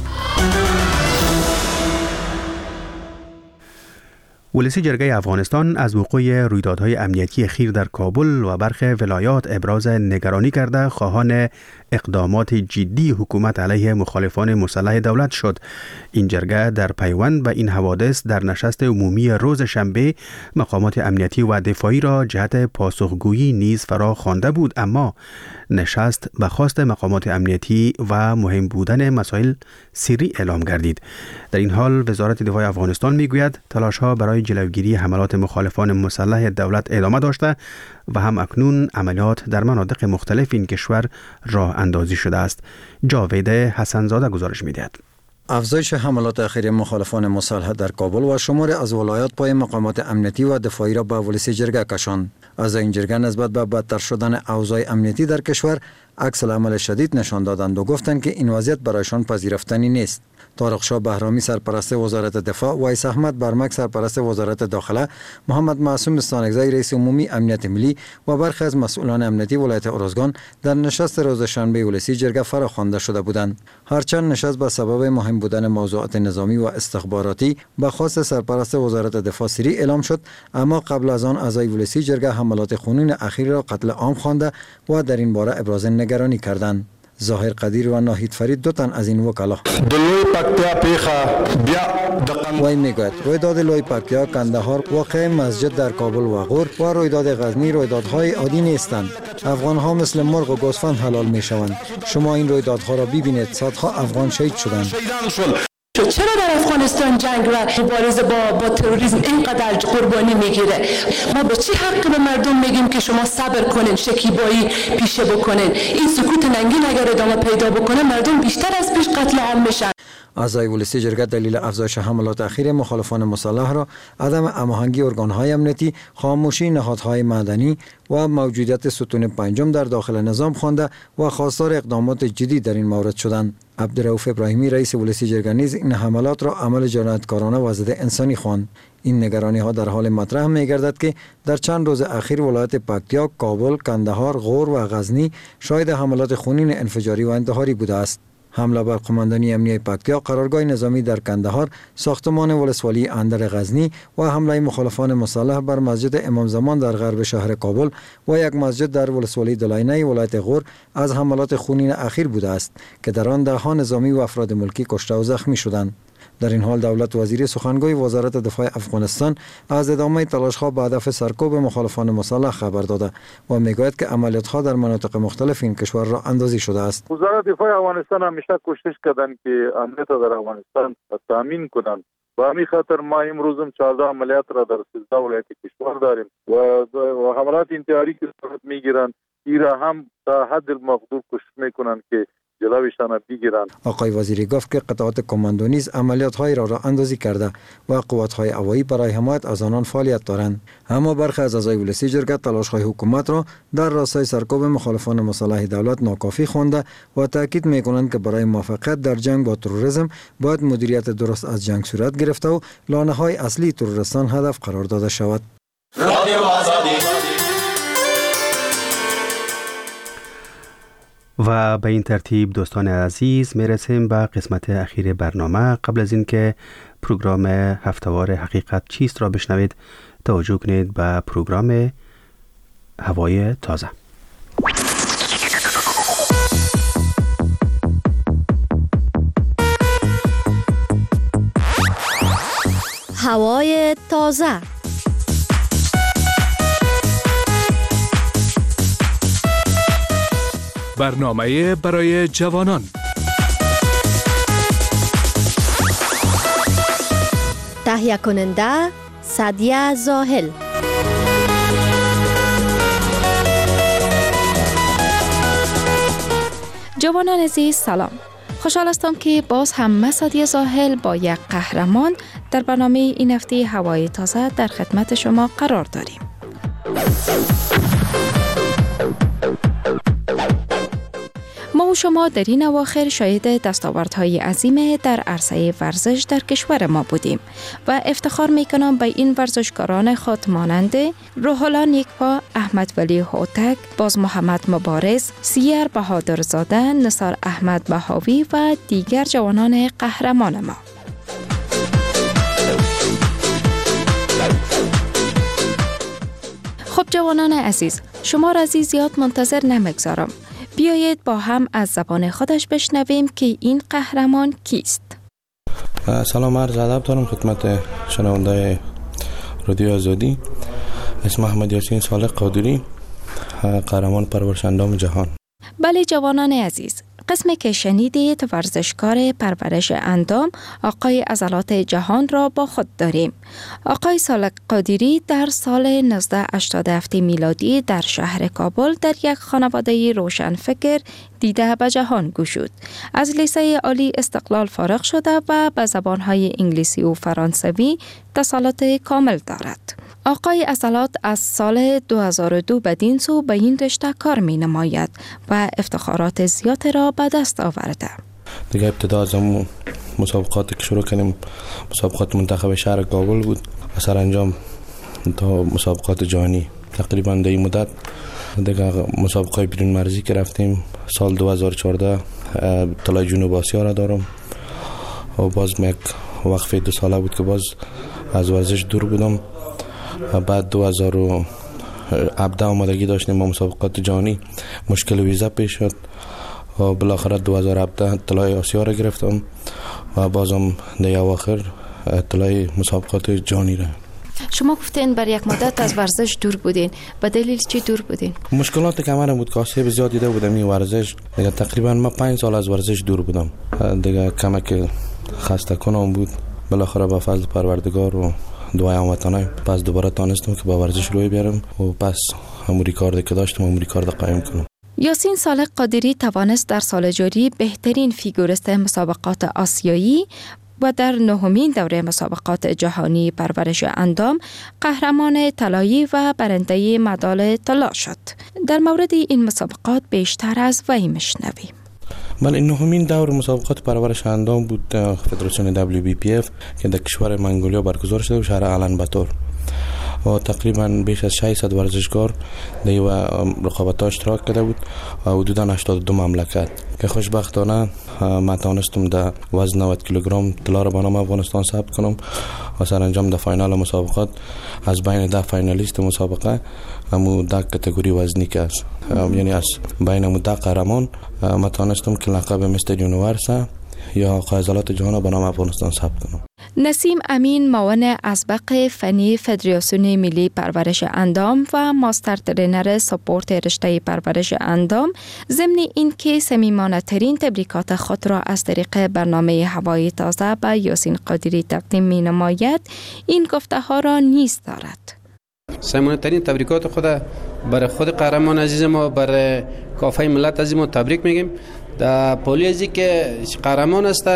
ولسی جرگه افغانستان از وقوع رویدادهای امنیتی اخیر در کابل و برخی ولایات ابراز نگرانی کرده خواهان اقدامات جدی حکومت علیه مخالفان مسلح دولت شد. این جرگه در پیوند به این حوادث در نشست عمومی روز شنبه مقامات امنیتی و دفاعی را جهت پاسخگویی نیز فرا خوانده بود، اما نشست به خواست مقامات امنیتی و مهم بودن مسائل سری اعلام گردید. در این حال وزارت دفاع افغانستان میگوید تلاش‌ها برای جلوگیری حملات مخالفان مسلح دولت ادامه داشته و هم اکنون عملیات در مناطق مختلف این کشور راه اندازی شده است. جاوید حسنزاده گزارش می‌دهد. افزایش حملات اخیر مخالفان مسلح در کابل و شمار از ولایات پای مقامات امنیتی و دفاعی را به ولسی جرگه کشاند. از این جرگه نسبت به بدتر شدن اوضاع امنیتی در کشور عکس العمل شدید نشان دادند و گفتند که این وضعیت برایشان پذیرفتنی نیست. طارق شاه بهرامی سرپرست وزارت دفاع، ویس احمد برمک سرپرست وزارت داخله، محمد معصوم استانکزی رئیس عمومی امنیت ملی و برخی از مسئولان امنیتی ولایت ارزگان در نشست روز شنبه ولسی جرگه فراخوانده شده بودند. هرچند نشست به سبب مهم بودن موضوعات نظامی و استخباراتی به خواست سرپرست وزارت دفاع سری اعلام شد، اما قبل از آن اعضای ولسی جرگه حملات خونین اخیر را قتل عام خوانده و در این باره ابراز نگرانی کردند. ظاهر قدیر و ناهید فرید 2 تن از این وکلا وی میگوید رویداد لوی پکتیا، کندهار، واقع مسجد در کابل و غور و رویداد غزنی رویدادهای عادی نیستند. افغان ها مثل مرغ و گوسفند حلال می شوند. شما این رویدادها را ببینید، صدها افغان شهید شدند. چرا در افغانستان جنگ و مبارزه با تروریسم اینقدر قربانی میگیره؟ ما به چه حق به مردم میگیم که شما صبر کنین، شکیبایی پیشه بکنین؟ این سکوت ننگین اگر ادامه پیدا بکنه مردم بیشتر از پیش قتل عام میشن. اعضای ولسی جرگه دلیل افزایش حملات اخیر مخالفان مسلح را عدم هماهنگی ارگان‌های امنیتی، خاموشی نهادهای مدنی و موجودیت ستون پنجم در داخل نظام خوانده و خواستار اقدامات جدی در این مورد شدند. عبدالرؤوف ابراهیمی رئیس ولسی جرگه نیز این حملات را عمل جنایتکارانه و ضد انسانی خواند. این نگرانی ها در حال مطرح می گردد که در چند روز اخیر ولایت پکتیا، کابل، کندهار، غور و غزنی شاهد حملات خونین انفجاری و انتحاری بوده است. حمله بر قماندانی امنیتی پکتیا، قرارگاه نظامی در کندهار، ساختمان ولسوالی اندر غزنی و حمله مخالفان مسلح بر مسجد امام زمان در غرب شهر کابل و یک مسجد در ولسوالی دلاینه ولایت غور از حملات خونین اخیر بوده است که در آن 10 نظامی و افراد ملکی کشته و زخمی شدند. در این حال دولت وزیر سخنگوی وزارت دفاع افغانستان از ادامه تلاش‌ها به هدف سرکوب مخالفان مسلح خبر داده و میگوید که عملیات‌ها در مناطق مختلف این کشور را اندازی شده است. وزارت دفاع افغانستان همیشه کوشش کردند که امنیت در افغانستان تامین کنند. با همین خاطر ما امروز هم 14 عملیات را در 13 ولایت کشور داریم و حملات انتحاری که صورت میگیرند ایرا هم تا حد المقدور کوشش میکنند که جلویشان بگیرند. آقای وزیری گفت که قطعات کماندو نیز عملیات‌های را اندازی کرده و قوات‌های هوایی برای حمایت از آنان فعالیت دارند. اما برخی از اعضای ولسی جرگه تلاش‌های حکومت را در راستای سرکوب مخالفان مسلح دولت ناکافی خوانده و تاکید می‌کنند که برای موفقیت در جنگ با تروریسم باید مدیریت درست از جنگ صورت گرفته و لانه‌های اصلی تروریستان هدف قرار داده شود. و به این ترتیب دوستان عزیز میرسیم به قسمت اخیر برنامه. قبل از اینکه پروگرام هفتهوار حقیقت چیست را بشنوید، توجه کنید به پروگرام هوای تازه. هوای تازه. برنامه برای جوانان. تهیه کننده سعدیه زاهل. جوانان عزیز سلام. خوشحال هستم که باز هم سعدیه زاهل با یک قهرمان در برنامه این هفته هوای تازه در خدمت شما قرار داریم. ما و شما در این اواخر شاهد دستاوردهای عظیم در عرصه ورزش در کشور ما بودیم و افتخار میکنم به این ورزشکاران خود مانند روحالله نیکپا، احمد ولی هوتک، باز محمد مبارز، سیر بهادرزاده، نثار احمد بهاوی و دیگر جوانان قهرمان ما. خب جوانان عزیز، شما را زیاد منتظر نمیگذارم. بیایید با هم از زبان خودش بشنویم که این قهرمان کیست. سلام، عرض ادب دارم خدمت شنونده رادیو آزادی. اسم احمد یاسین صالح قادری، قهرمان پرورش اندام جهان. بله جوانان عزیز، قسمی که شنیدید ورزشکار پرورش اندام آقای عضلات جهان را با خود داریم. آقای صالح قادری در سال 1987 میلادی در شهر کابل در یک خانواده روشنفکر دیده به جهان گشود. از لیسه عالی استقلال فارغ شده و به زبانهای انگلیسی و فرانسوی تسلط کامل دارد. آقای عضلات از سال 2002 بدین سو به این رشته کار می نماید و افتخارات زیاد را به دست آورده. دیگه ابتدا از مسابقاتی که شروع کردیم مسابقات منتخب شهر کابل بود و سرانجام تا مسابقات جهانی. تقریبا در این مدت دیگه مسابقات بیرون مرزی که رفتیم. سال 2014 طلای جنوب آسیا را دارم و باز یک وقفه 2 ساله بود که باز از ورزش دور بودم. بعد 2017 آمادگی داشتیم با مسابقات جهانی، مشکل ویزا پیش شد و بالاخره 2017 طلای آسیا را گرفتم و بازم در اواخر طلای مسابقات جهانی را. شما گفتین بر یک مدت از ورزش دور بودین، به دلیل چی دور بودین؟ مشکلات کمر بود که آسیب زیاد دیده بودم این ورزش. دیگه تقریبا ما 5 سال از ورزش دور بودم. دیگه کمک خسته کنم بود. بالاخره با فضل پروردگار و دعای هموطنان پس دوباره تانستم که با ورزش روی بیارم و پس همون ریکارد که داشتم همون ریکارد قایم کنم. یاسین صالح قادری توانست در سال جاری بهترین فیگوریست مسابقات آسیایی و در 9مین دوره مسابقات جهانی پرورش اندام قهرمان طلایی و برنده مدال طلا شد. در مورد این مسابقات بیشتر از وی میشنویم. بله، 9مین دور مسابقات پرورش اندام بود فدراسیون WBPF که در کشور منگولیا برگزار شده و شهر آلان باتور و تقریبا بیش از 600 ورزشکار در رقابت‌ها اشتراک کرده بود و حدوداً 82 مملکت که خوشبختانه من توانستم در وزن 90 کیلوگرم طلا را به نام افغانستان ثبت کنم و سرانجام در فاینال مسابقات از بین 10 فاینالیست مسابقه همو 10 کاتگوری وزنی که است، یعنی از بین 10 قهرمان من توانستم که لقب مستر یونیورس یا عضلات جهان به نام افغانستان ثبت کنم. نسیم امین معاون اسبق فنی فدراسیون ملی پرورش اندام و ماستر ترینر سپورت رشته پرورش اندام ضمن اینکه صمیمانه ترین تبریکات خود را از طریق برنامه هوای تازه به یاسین قادری تقدیم می نماید، این گفته ها را نیز دارد. صمیمانه ترین تبریکات خود برای خود قهرمان عزیز ما، برای کافه ملت عزیز ما تبریک میگیم. در پولی ازی که قهرمان است،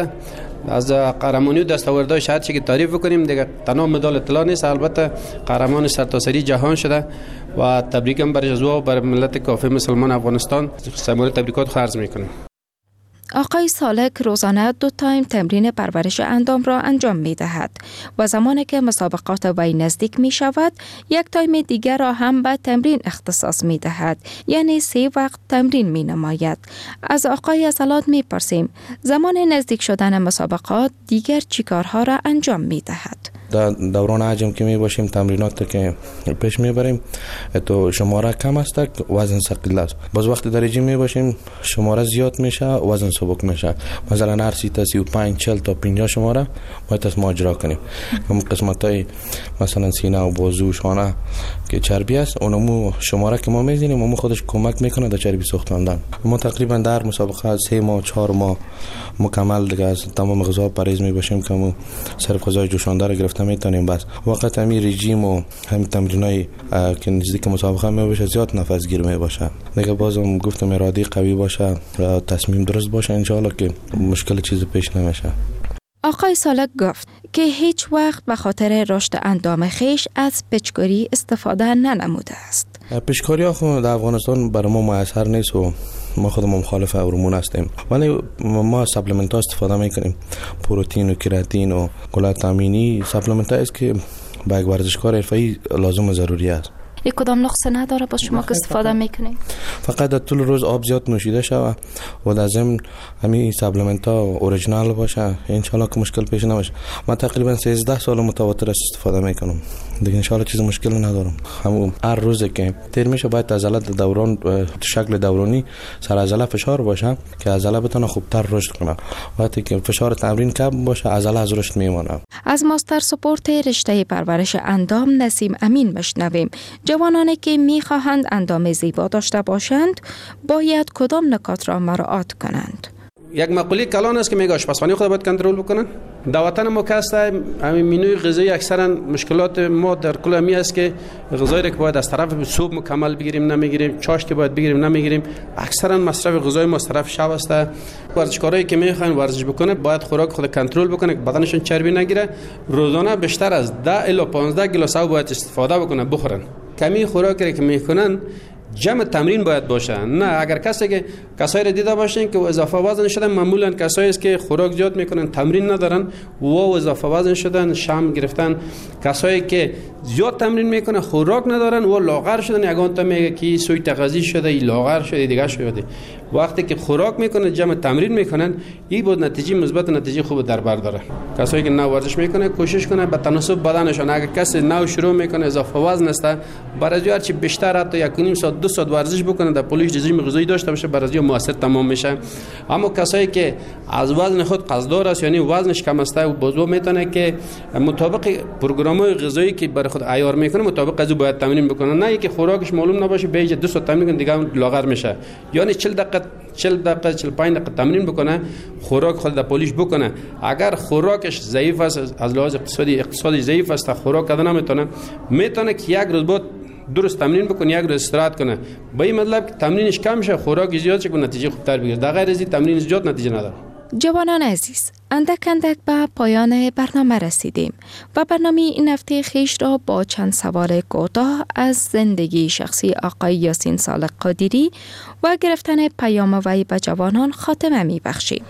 از قهرمانی و دستاوردهای شاید که تعریف بکنیم دیگه، تنها مدال اطلاع نیست، البته قهرمان سرتاسری جهان شده و تبریکم برای جزوا و برای ملت کافه مسلمان افغانستان صمیمانه تبریکات عرض میکنیم. آقای سالک روزانه 2 تایم تمرین پرورش اندام را انجام می دهد و زمانی که مسابقات وی نزدیک می شود 1 تایم دیگر را هم به تمرین اختصاص می دهد، یعنی 3 وقت تمرین می نماید. از آقای عضلات می پرسیم زمان نزدیک شدن مسابقات دیگر چی کارها را انجام می دهد؟ در دوران حجم که می باشیم تمرینات که پیش می بریم تو شماره کم است، وزن ثقیل است. باز وقتی در رژیم می باشیم شماره زیاد میشه، وزن سبک میشه. مثلا هر 30 تا 35 40 تا 50 شماره باید ما اجرا کنیم. اون قسمتای مثلا سینه و بازو شانه که چربی است، اونمو شماره که ما میزنیم اون خودش کمک میکنه در چربی سوختاندن. ما تقریبا در مسابقه 3 ماه 4 ماه مکمل دیگه از تمام غذا پرهیز می باشیم که ما صرف غذای جوشانده را گرفته میتونیم. بس وقت همین رژیم و همین تمرینای که نزدیک مسابقه می باشه زیاد نفس گیر می باشه دیگه. بازم گفتم اراده قوی باشه و تصمیم درست باشه ان شاء الله که مشکل چیز پیش نمیشه. آقای سالک گفت که هیچ وقت به خاطر رشد اندام خیش از پیچکاری استفاده ننموده است. پیچکاری ها خود در افغانستان برای ما میسر نیست و ما خودمون مخالف هورمون هستیم، ولی ما سپلمنت ها استفاده میکنیم. پروتئین و کراتین و کلات امینی سپلمنت است که به یک ورزشکار حرفه‌ای لازم و ضروری است. یک کدام نقصه نداره با شما که استفاده میکنید؟ فقط در طول روز آب زیاد نوشیده شود و در ضمن همین سپلمنت ها اوریجینال باشه ان شاء الله که مشکل پیش نمیشه. من تقریبا 13 سال متواتر استفاده میکنم دیگه، ان شاء الله چیز مشکل ندارم. همون هر روز که تیر میشه باید عضلات دوران شکل دورانی سر عضله فشار باشه که عضله بتونه خوبتر رشد کنه. وقتی که فشار تمرین کم باشه عضله از رشد میمونه. از ماستر سپورت رشته پرورش اندام نسیم امین مشنویم جوانانی که میخواهند اندام زیبا داشته باشند باید کدام نکات را مراعات کنند؟ یک مقوله کلان است که میگه آشپزخانه خود باید کنترل بکنن. در وطن ما که هست همین منوی غذایی اکثرا مشکلات ما در کل همی است که غذایی را که باید از طرف صبح مکمل بگیریم نمیگیریم، چاشت که باید بگیریم نمیگیریم. اکثرا مصرف غذای ما از طرف شب است. ورزشکارایی که میخوان ورزش بکنه باید خوراک خود کنترل بکنه که بدنشون چربی نگیره. روزانه بیشتر از 10 الی 15 گلاس آب باید استفاده بکنن، بخورن. کمی خوراکی که میکنن جمع تمرین باید باشه. نه اگر کسایی را دیده باشین که اضافه وزن شدن، معمولا کسایی است که خوراک زیاد میکنن تمرین ندارن و اضافه وزن شدن، شام گرفتن. کسایی که زیاد تمرین میکنن خوراک ندارن و لاغر شدن، یگان تا میگه که سوی تغذیه شده، ای لاغر شده، دیگه شده. وقتی که خوراک میکنن جمع تمرین میکنن این بود نتیجه مثبت، نتیجه خوب در بر داره. کسایی که نو ورزش میکنه کوشش کنه به تناسب بدنشون. اگر کسی نو شروع میکنه اضافه وزن است، برای هر چی بیشتر حتی 1.5 ساعت 2 ساعت ورزش بکنه در پولیش رژیم غذایی داشته باشه برای موثر تمام میشه. اما کسایی که از وزن خود قصددار است یعنی وزنش کم است و بازو میتونه که مطابق پروگرام‌های غذایی که برای خود عیار میکنه مطابق از باید تمرین بکنه. نه اینکه خوراکش معلوم نباشه بیج 2 ساعت تمرین کنه دیگه لاغر میشه. یعنی 40 دقیقه 45 دقیقه تمرین بکنه، خوراک خود در پولیش بکنه. اگر خوراکش ضعیف است از لحاظ اقتصادی ضعیف است، خوراک کردن میتونه که یک روز بعد درست تمرین بکنه، یک روز استراحت کنه. با این مطلب که تمرینش کم شه، خوراک زیاد شه که نتیجه خوبتر بگیره. در غیر از این تمرین زیاد نتیجه نداره. جوانان عزیز، اندک به پایان برنامه رسیدیم و برنامه این هفته خیش را با چند سوال کوتاه از زندگی شخصی آقای یاسین صالح قادری و گرفتن پیام وی به جوانان خاتمه می بخشیم.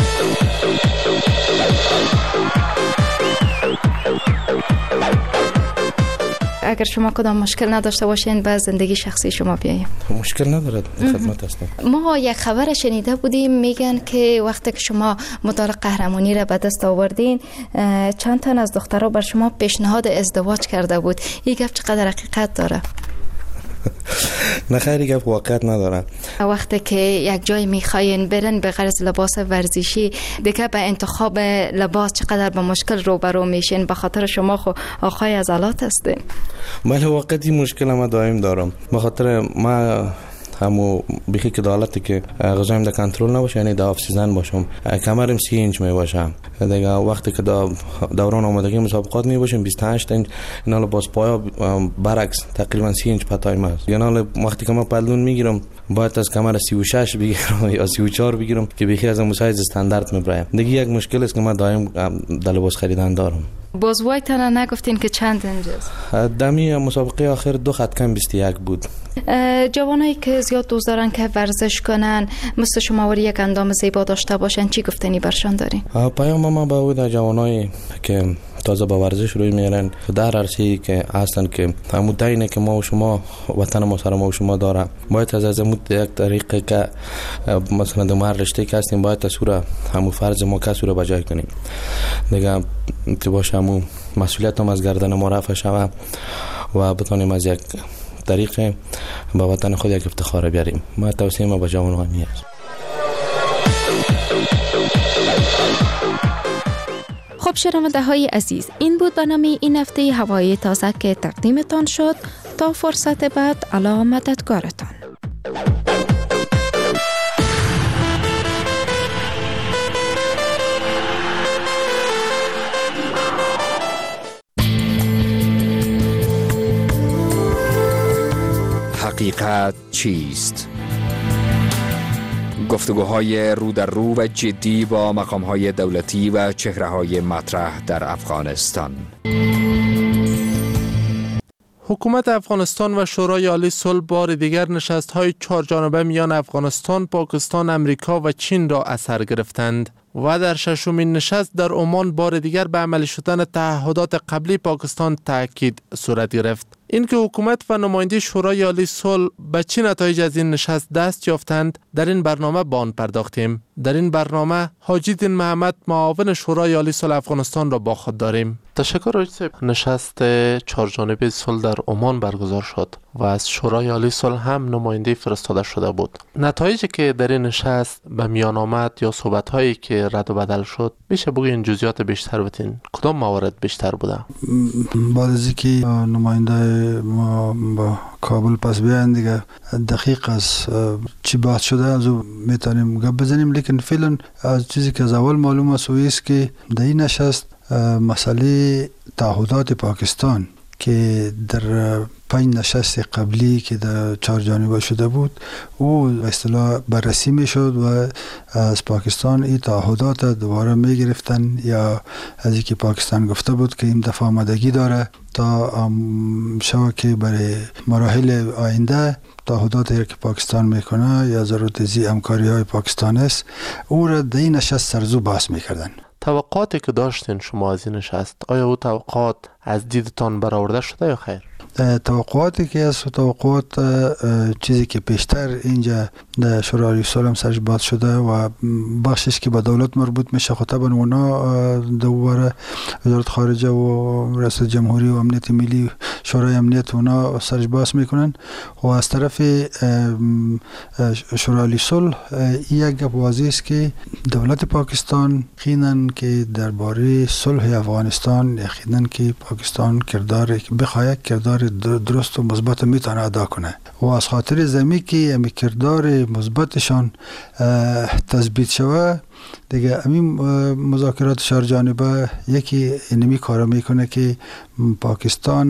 اگر شما کدام مشکل نداشته باشین به زندگی شخصی شما بیاییم. مشکل ندارد، خدمت هستم. ما یک خبر شنیده بودیم میگن که وقتی که شما مدال قهرمانی را به دست آوردین چند تن از دخترها بر شما پیشنهاد ازدواج کرده بود. این گپ چقدر حقیقت داره؟ نه خیلی گپ واقعیت نداره. وقتی که یک جای میخواین برن به غرض لباس ورزشی دیگه به انتخاب لباس چقدر با مشکل روبرو میشین؟ به خاطر شما خو آقای عضلات هستین. بله واقعی مشکل ما دائم دارم. به خاطر ما همو بخی که دالتی که غذایم در کنترل نباشه، یعنی در آف سیزن باشم، کمرم 30 اینچ می باشم دیگه. وقتی که دوران آمادگی مسابقات می باشم 28 اینچ، اینا باز پایا برعکس تقریبا 30 اینچ پتایم است. یعنی وقتی که من پلون میگیرم باید از کمر 36 بگیرم یا 34 بگیرم که بخیر از اون سایز استاندارد میبرم. دیگه یک مشکل است که من دائم در لباس خریدن دارم. باز وایتان نگفتین که چند اینجاست؟ دمی مسابقه آخر 2 خط کم 21 بود. جوانایی که زیاد دوست دارن که ورزش کنن مثل شما وری یک اندام زیبا داشته باشن چی گفتنی برشان دارین؟ پیام ما به اون جوانایی که تازه با ورزش روی میرن در عرصه‌ای که هستن که همون دینه که ما و شما وطن ما سر ما و شما داره، باید از یک طریقه که مثلا در هر رشته که هستیم باید تصویر همون فرض ما کسو رو بجای کنیم دیگه، که باشه همون مسئولیت هم از گردن ما رفع شوه و بتونیم از یک طریقه به وطن خود یک افتخار بیاریم. ما توصیه ما به جوانان همین است. خب شنونده های عزیز، این بود برنامه این هفته هوای تازه که تقدیمتان شد. تا فرصت بعد الله مددگارتان. حقیقت چیست؟ گفتگوهای رو در رو و جدی با مقام‌های دولتی و چهره‌های مطرح در افغانستان. حکومت افغانستان و شورای عالی صلح بار دیگر نشست‌های 4 جانبه میان افغانستان، پاکستان، امریکا و چین را از سر گرفتند و در 6مین نشست در عمان بار دیگر به عملی شدن تعهدات قبلی پاکستان تاکید صورت گرفت. اینکه حکومت و نماینده شورای عالی صلح به چه نتایج از این نشست دست یافتند در این برنامه به آن پرداختیم. در این برنامه حاجی الدین محمد معاون شورای عالی صلح افغانستان را با خود داریم. تشکر حاجی صاحب. نشست 4 جانبه صلح در عمان برگزار شد و از شورای عالی صلح هم نماینده فرستاده شده بود. نتایجی که در این نشست به میان آمد یا صحبت‌هایی که رد و بدل شد، میشه بگین جزئیات بیشتر بتین کدام موارد بیشتر بوده؟ بعد از اینکه نماینده ما با کابل پس بیاین دیگه دقیق از چی بحث شده از او میتونیم گپ بزنیم، لیکن فعلا از چیزی که از اول معلوم است که در این نشست مسئله تعهدات پاکستان که در 5 نشست قبلی که در 4 جانبه شده بود او به اصطلاح بررسی می شد و از پاکستان این تعهدات دوباره می گرفتن، یا از اینکه پاکستان گفته بود که این دفعه آمادگی داره تا شو که برای مراحل آینده تعهداتی که پاکستان میکنه یا ضرورت زی همکاری های پاکستان است او را در این نشست سرزو بحث میکردن. توقعاتی که داشتین شما از این نشست، آیا او توقعات از دیدتان برآورده شده یا خیر؟ توقعاتی که از توقعات چیزی که پیشتر اینجا در شورای عالی صلح هم سرش باز شده و بخشش که به دولت مربوط میشه خطابا اونا دوباره وزارت خارجه و ریاست جمهوری و امنیت ملی شورای امنیت اونا سرش باز میکنن و از طرف شورای عالی صلح یک گپ واضح است که دولت پاکستان یقینا که درباره صلح افغانستان یقینا که پاکستان بخواد کردار درست و مثبت میتونه ادا کنه و از خاطر زمین که امی کردار مثبتشان تثبیت شوه دیگه همین مذاکرات 4 جانبه یکی اینمی کارا میکنه که پاکستان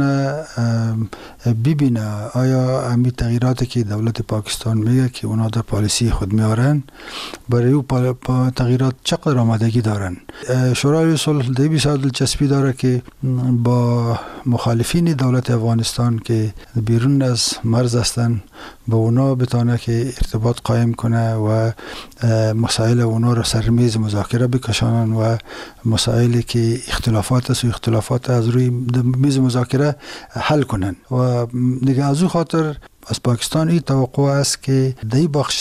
ببینه آیا همین تغییراتی که دولت پاکستان میگه که اونا در پالیسی خود میارن برای او تغییرات چقدر آمادگی دارن. شورای صلح دی بسیار دلچسپی داره که با مخالفین دولت افغانستان که بیرون از مرز هستن با اونا بتونه که ارتباط قایم کنه و مسائل اونا را سر میز مذاکره بکشانن و مسائلی که اختلافات از روی میز مذاکره حل کنن و دیگه از او خاطر از پاکستان این توقع است که در این بخش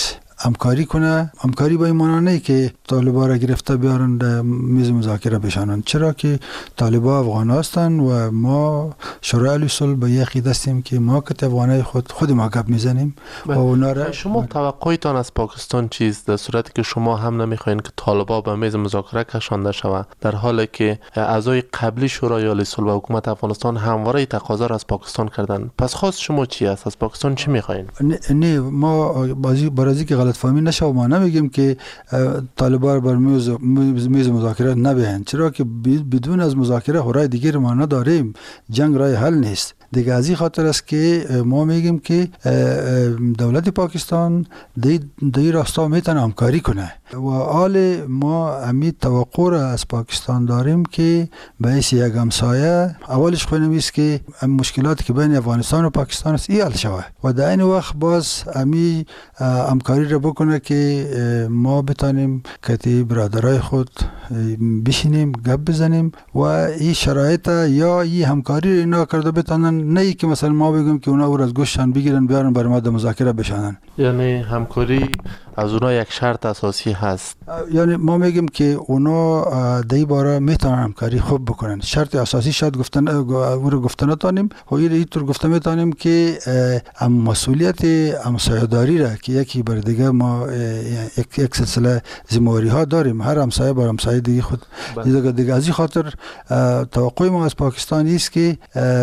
همکاری کنه. همکاری با این معنی که طالبا را گرفته بیارن در میز مذاکره بشانن، چرا که طالبا افغان هستن و ما شورای عالی صلح به یک عقیده هستیم که ما که افغانای خود ما گپ میزنیم و اونا را. شما توقعتان از پاکستان چیست در صورتی که شما هم نمیخواین که طالبا به میز مذاکره کشانده شود، در حالی که اعضای قبلی شورای عالی صلح و حکومت افغانستان همواره تقاضا را از پاکستان کردن؟ پس خواست شما چی است؟ از پاکستان چی میخواین؟ نه ما برای که غلط فهمی نشه، ما نمیگیم که طالبان بر میز مذاکره نبیاین، چرا که بدون از مذاکره راه دیگر ما نداریم، جنگ راه حل نیست دیگه. از این خاطر است که ما میگیم که دولت پاکستان دی راستا میتونه همکاری کنه و حال ما امید توقع را از پاکستان داریم که به حیث یک همسایه اولش خونم است که مشکلاتی که بین افغانستان و پاکستان است حل شود و در این وقت باز امی همکاری را بکنه که ما بتانیم که برادرای خود بشینیم گپ بزنیم و این شرایط یا این همکاری اینا کرده بتانن، نه که مثلا ما بگیم که اونا او از گوششان بگیرن بیارن برای ما در مذاکره بشانن. یعنی همکاری از اونا یک شرط اساسی هست. یعنی ما میگیم که اونا در این باره میتونن همکاری خوب بکنن. شرط اساسی شاید گفتن او رو گفتن نتانیم، اینطور گفته میتونیم که مسئولیت همسایه‌داری را که یکی بر دیگه ما یک سلسله ذمه‌واری ها داریم، هر همسایه بر همسایه دیگه خود دیگه. از این خاطر توقع ما از پاکستان است که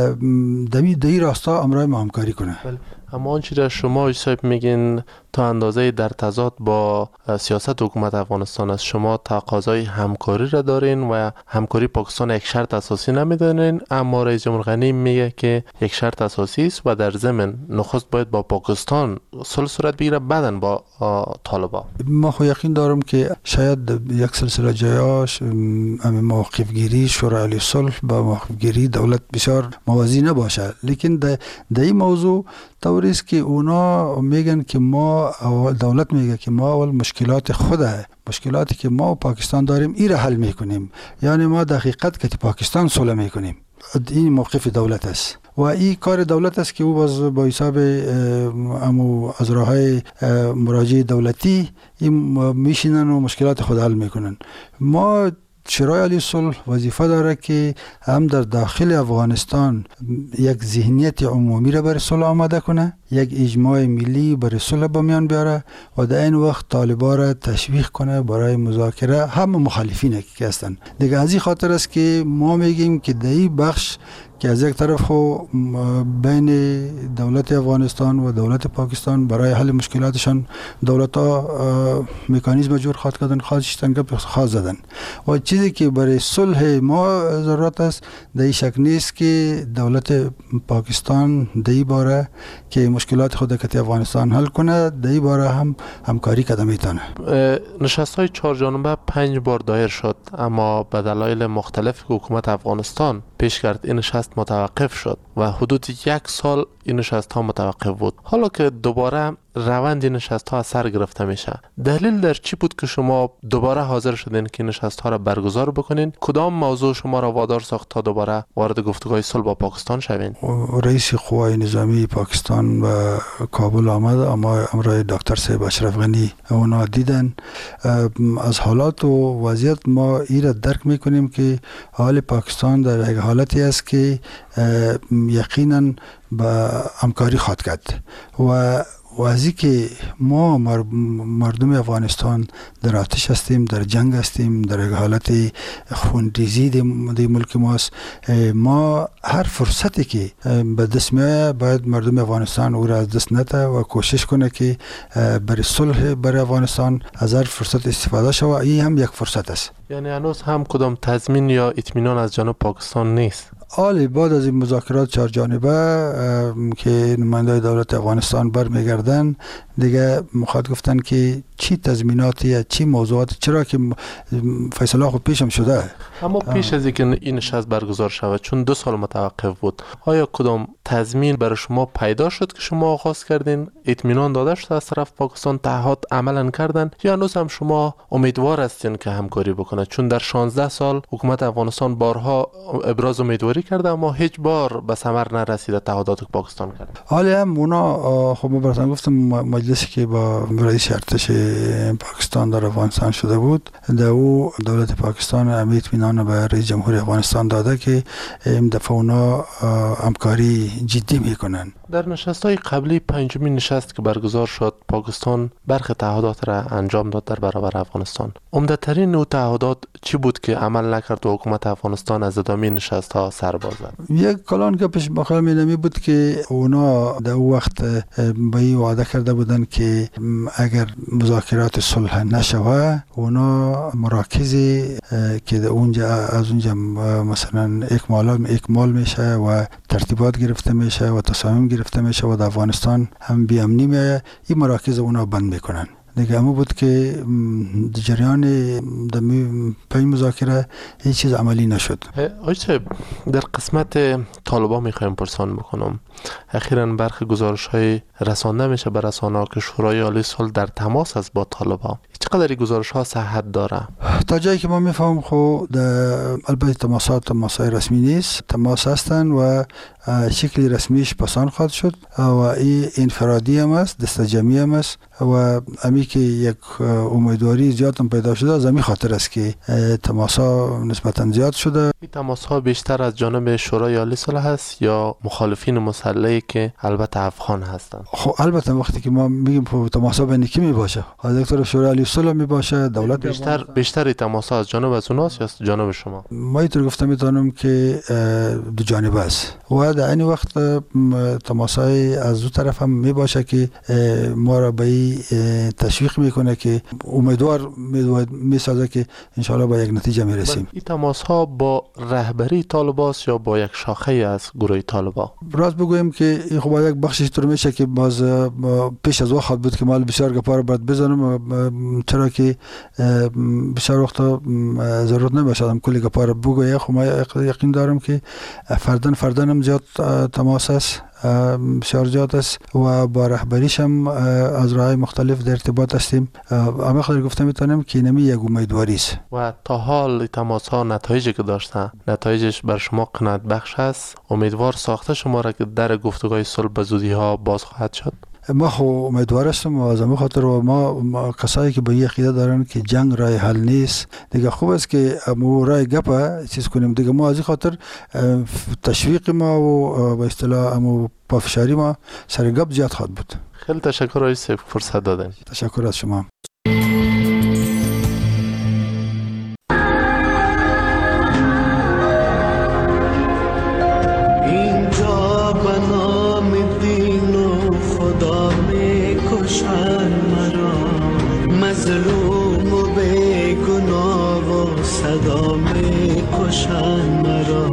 دمی راستا امرای ما همکاری کنه. اما آنچه را شما صاحب میگین تا اندازه در تضاد با سیاست حکومت افغانستان است، شما تقاضای همکاری را دارین و همکاری پاکستان یک شرط اساسی نمیدونین، اما رئیس جمهور غنی میگه که یک شرط اساسی است و در ضمن نخست باید با پاکستان صلح صورت بگیره بعداً با طالبا. ما خو یقین دارم که شاید یک سلسله جایاش موقف گیری شورای عالی صلح با موقف گیری دولت بسیار موازی نباشه، لیکن در این موضوع طوری است که اونا میگن که ما دولت میگه که ما اول مشکلات خوده، مشکلاتی که ما و پاکستان داریم ای را حل میکنیم، یعنی ما دقیقت که پاکستان صلح میکنیم. این موقف دولت است و این کار دولت است که او باز با حساب از راههای مراجعه دولتی میشینن و مشکلات خود حل میکنن. ما شورای عالی صلح وظیفه داره که هم در داخل افغانستان یک ذهنیت عمومی را برای صلح آماده کنه، یک اجماع ملی برای صلح به میان بیاره و در این وقت طالبان را تشویق کنه برای مذاکره، هم مخالفین که هستن دیگه. از این خاطر است که ما میگیم که در این بخش که از یک طرف خو بین دولت افغانستان و دولت پاکستان برای حل مشکلاتشان دولت ها مکانیزم جور خواهد کردن، خواهدش تنگب خواهد زدن و چیزی که برای صلح ما ضرورت است در این شک نیست که دولت پاکستان در این باره که مشکلات خود که افغانستان حل کنه در این باره هم همکاری کرده میتونه. نشست های 4 جانبه 5 بار دایر شد، اما به دلایل مختلف حکومت افغانستان پیش کرد این نشست متوقف شد و حدود 1 سال این نشست ها متوقف بود. حالا که دوباره روند نشست ها از سر گرفته میشه، دلیل در چی بود که شما دوباره حاضر شدین که نشست ها را برگزار بکنین؟ کدام موضوع شما را وادار ساخت تا دوباره وارد گفتگوهای صلح با پاکستان شوین؟ رئیس قوای نظامی پاکستان و کابل آمد، اما امرای دکتر صاحب اشرف غنی اونا دیدن. از حالات و وضعیت ما این را درک میکنیم که حال پاکستان در یک حالتی است که یقینا با همکاری خواهد کرد و از این که ما مردم افغانستان در آتش هستیم، در جنگ هستیم، در یک حالت خونریزی در ملک ماست، ما هر فرصتی که به دست میاد باید مردم افغانستان او را از دست نده و کوشش کنه که برای صلح برای افغانستان از هر فرصت استفاده شود. این هم یک فرصت است. یعنی هنوز هم کدام تضمین یا اطمینان از جانب پاکستان نیست؟ حالی بعد از این مذاکرات 4 جانبه که نماینده دولت افغانستان برمیگردن دیگه میخواد گفتن که چی تضمیناتی، چی موضوعات، چرا که فیصله خود پیشم شده. اما پیش از اینکه این نشست برگزار شود، چون 2 سال متوقف بود، آیا کدام تضمین برای شما پیدا شد که شما آغاز کردین؟ اطمینان داده شد از طرف پاکستان، تعهد عملا کردن، یا هنوز هم شما امیدوار هستین که همکاری بکنه؟ چون در 16 سال حکومت افغانستان بارها ابراز امیدواری کرده اما هیچ بار به ثمر نرسیده تعهدات که پاکستان کرده. حالا هم اونا خب ما براتون گفتم مجلسی که با رئیس ارتش پاکستان در افغانستان شده بود، در او دولت پاکستان اطمینان به رئیس جمهور افغانستان داده که این دفعه اونا همکاری جدی میکنن. در نشست‌های قبلی 5مین نشست که برگزار شد، پاکستان برخی تعهدات را انجام داد در برابر افغانستان. عمده‌ترین نوع تعهدات چی بود که عمل نکرد و حکومت افغانستان از ادامه نشست‌ها سر باز زد؟ یک کلان گپش بخوام اینمی بود که اونا در اون وقت به این وعده کرده بودن که اگر مذاکرات صلح نشوه، اونا مراکزی که اونجا از اونجا مثلا اکمال میشه و ترتیبات گرفته میشه و تصامیم گرفته میشه و در افغانستان هم بیامنی میه، این مراکز اونا بند میکنن. دیگه همون بود که جریان پی مذاکره هیچ چیز عملی نشد. آقای در قسمت طالبان میخوایم پرسان بکنم، اخیراً برخی گزارش‌های رسانده میشه به رسانه‌ها که شورای عالی صلح در تماس است با طالبان. چقدر گزارش‌ها صحت داره؟ تا جایی که ما میفهمم خب البته تماس‌های رسمی نیست، تماس هستن و شکلی رسمیش پسان خواهد شد و این انفرادی هم است، دست جمعی هم است و امی که یک امیدواری زیاد هم پیدا شده از همین خاطر است که تماس‌ها نسبتاً زیاد شده. این تماس‌ها بیشتر از جانب شورای عالی صلح است یا مخالفین مسلحی که البته افغان هستند؟ خب البته وقتی که ما میگیم تماس‌ها بین کی میباشه؟ دکتر شورای عالی صلح میباشه، دولت بیشتر تماس‌ها از جانب از اوناست یا از جانب شما؟ ما اینطور گفته میتونم که دو جانب است و در این وقت تماس‌های از دو طرف هم میباشه که ما را به تشویق میکنه که امیدوار میسازه که انشالله با یک نتیجه میرسیم. این تماس‌ها با رهبری طالبان یا با یک شاخه از گروه طالبان؟ راست بگویم که این خب یک بخشش طور میشه که باز پیش از وقت بود که مال بسیار گپا باید بزنم، چرا که بسیار وقتا ضرورت نمیشه کلی گپا رو بگویم. خب ما یقین دارم که فردن هم زیاد تماس است، بسیار زیاد است و با رهبریش هم از راه مختلف در ارتباط هستیم. اما خیلی گفته میتونم که اینمی یک امیدواری است. و تا حال تماس ها نتایجی که داشتن، نتایجش بر شما قناعت بخش است؟ امیدوار ساخته شما را که در گفتگوهای صلح به زودی ها باز خواهد شد؟ ما خو امیدوار هستم و از همین خاطر ما کسایی که به این عقیده دارن که جنگ راه حل نیست، دیگه خوب است که مو راه گپ چیز کنیم. دیگه ما از این خاطر تشویق ما و به اصطلاح مو پافشاری ما سر گپ زیاد خواهد بود. خیلی تشکر آقای سیف فرصت دادن. تشکر از شما. مظلوم و بیگناه و صدا می کشن مرا،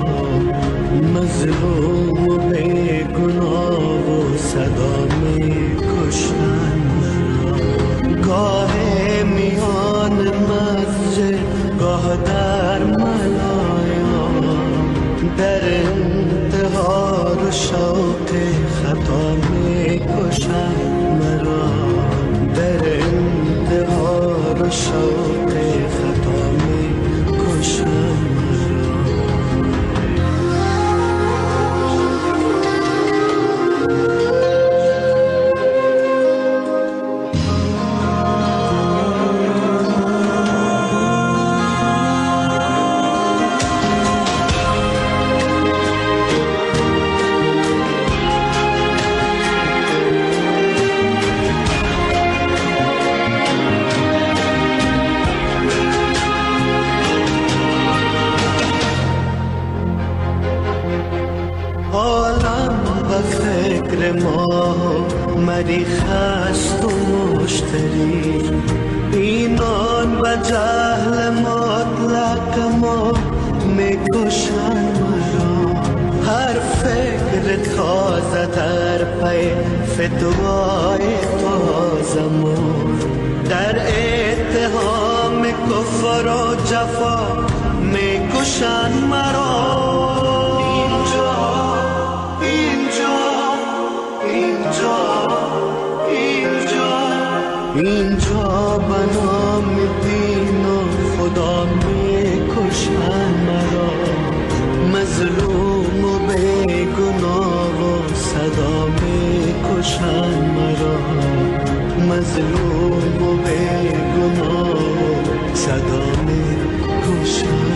مظلوم و بیگناه و صدا می کشن مرا. گاه میان مسجد گاه در ملایان، در انتظار شوق خطا می کشن مرا، در انتظار شوق خطا می کشن مرا. مریخ است و مشتری، اینان و جهل مطلق ما میکشن مرا. هر فکر تازه در پی فتوای تازه ما در اتهام کفر و جفا میکشن مرا. اینجا بنام دین و خدا میکشن مرا. مظلوم و بیگناه و صدا میکشن مرا. مظلوم و بیگناه و صدا میکشن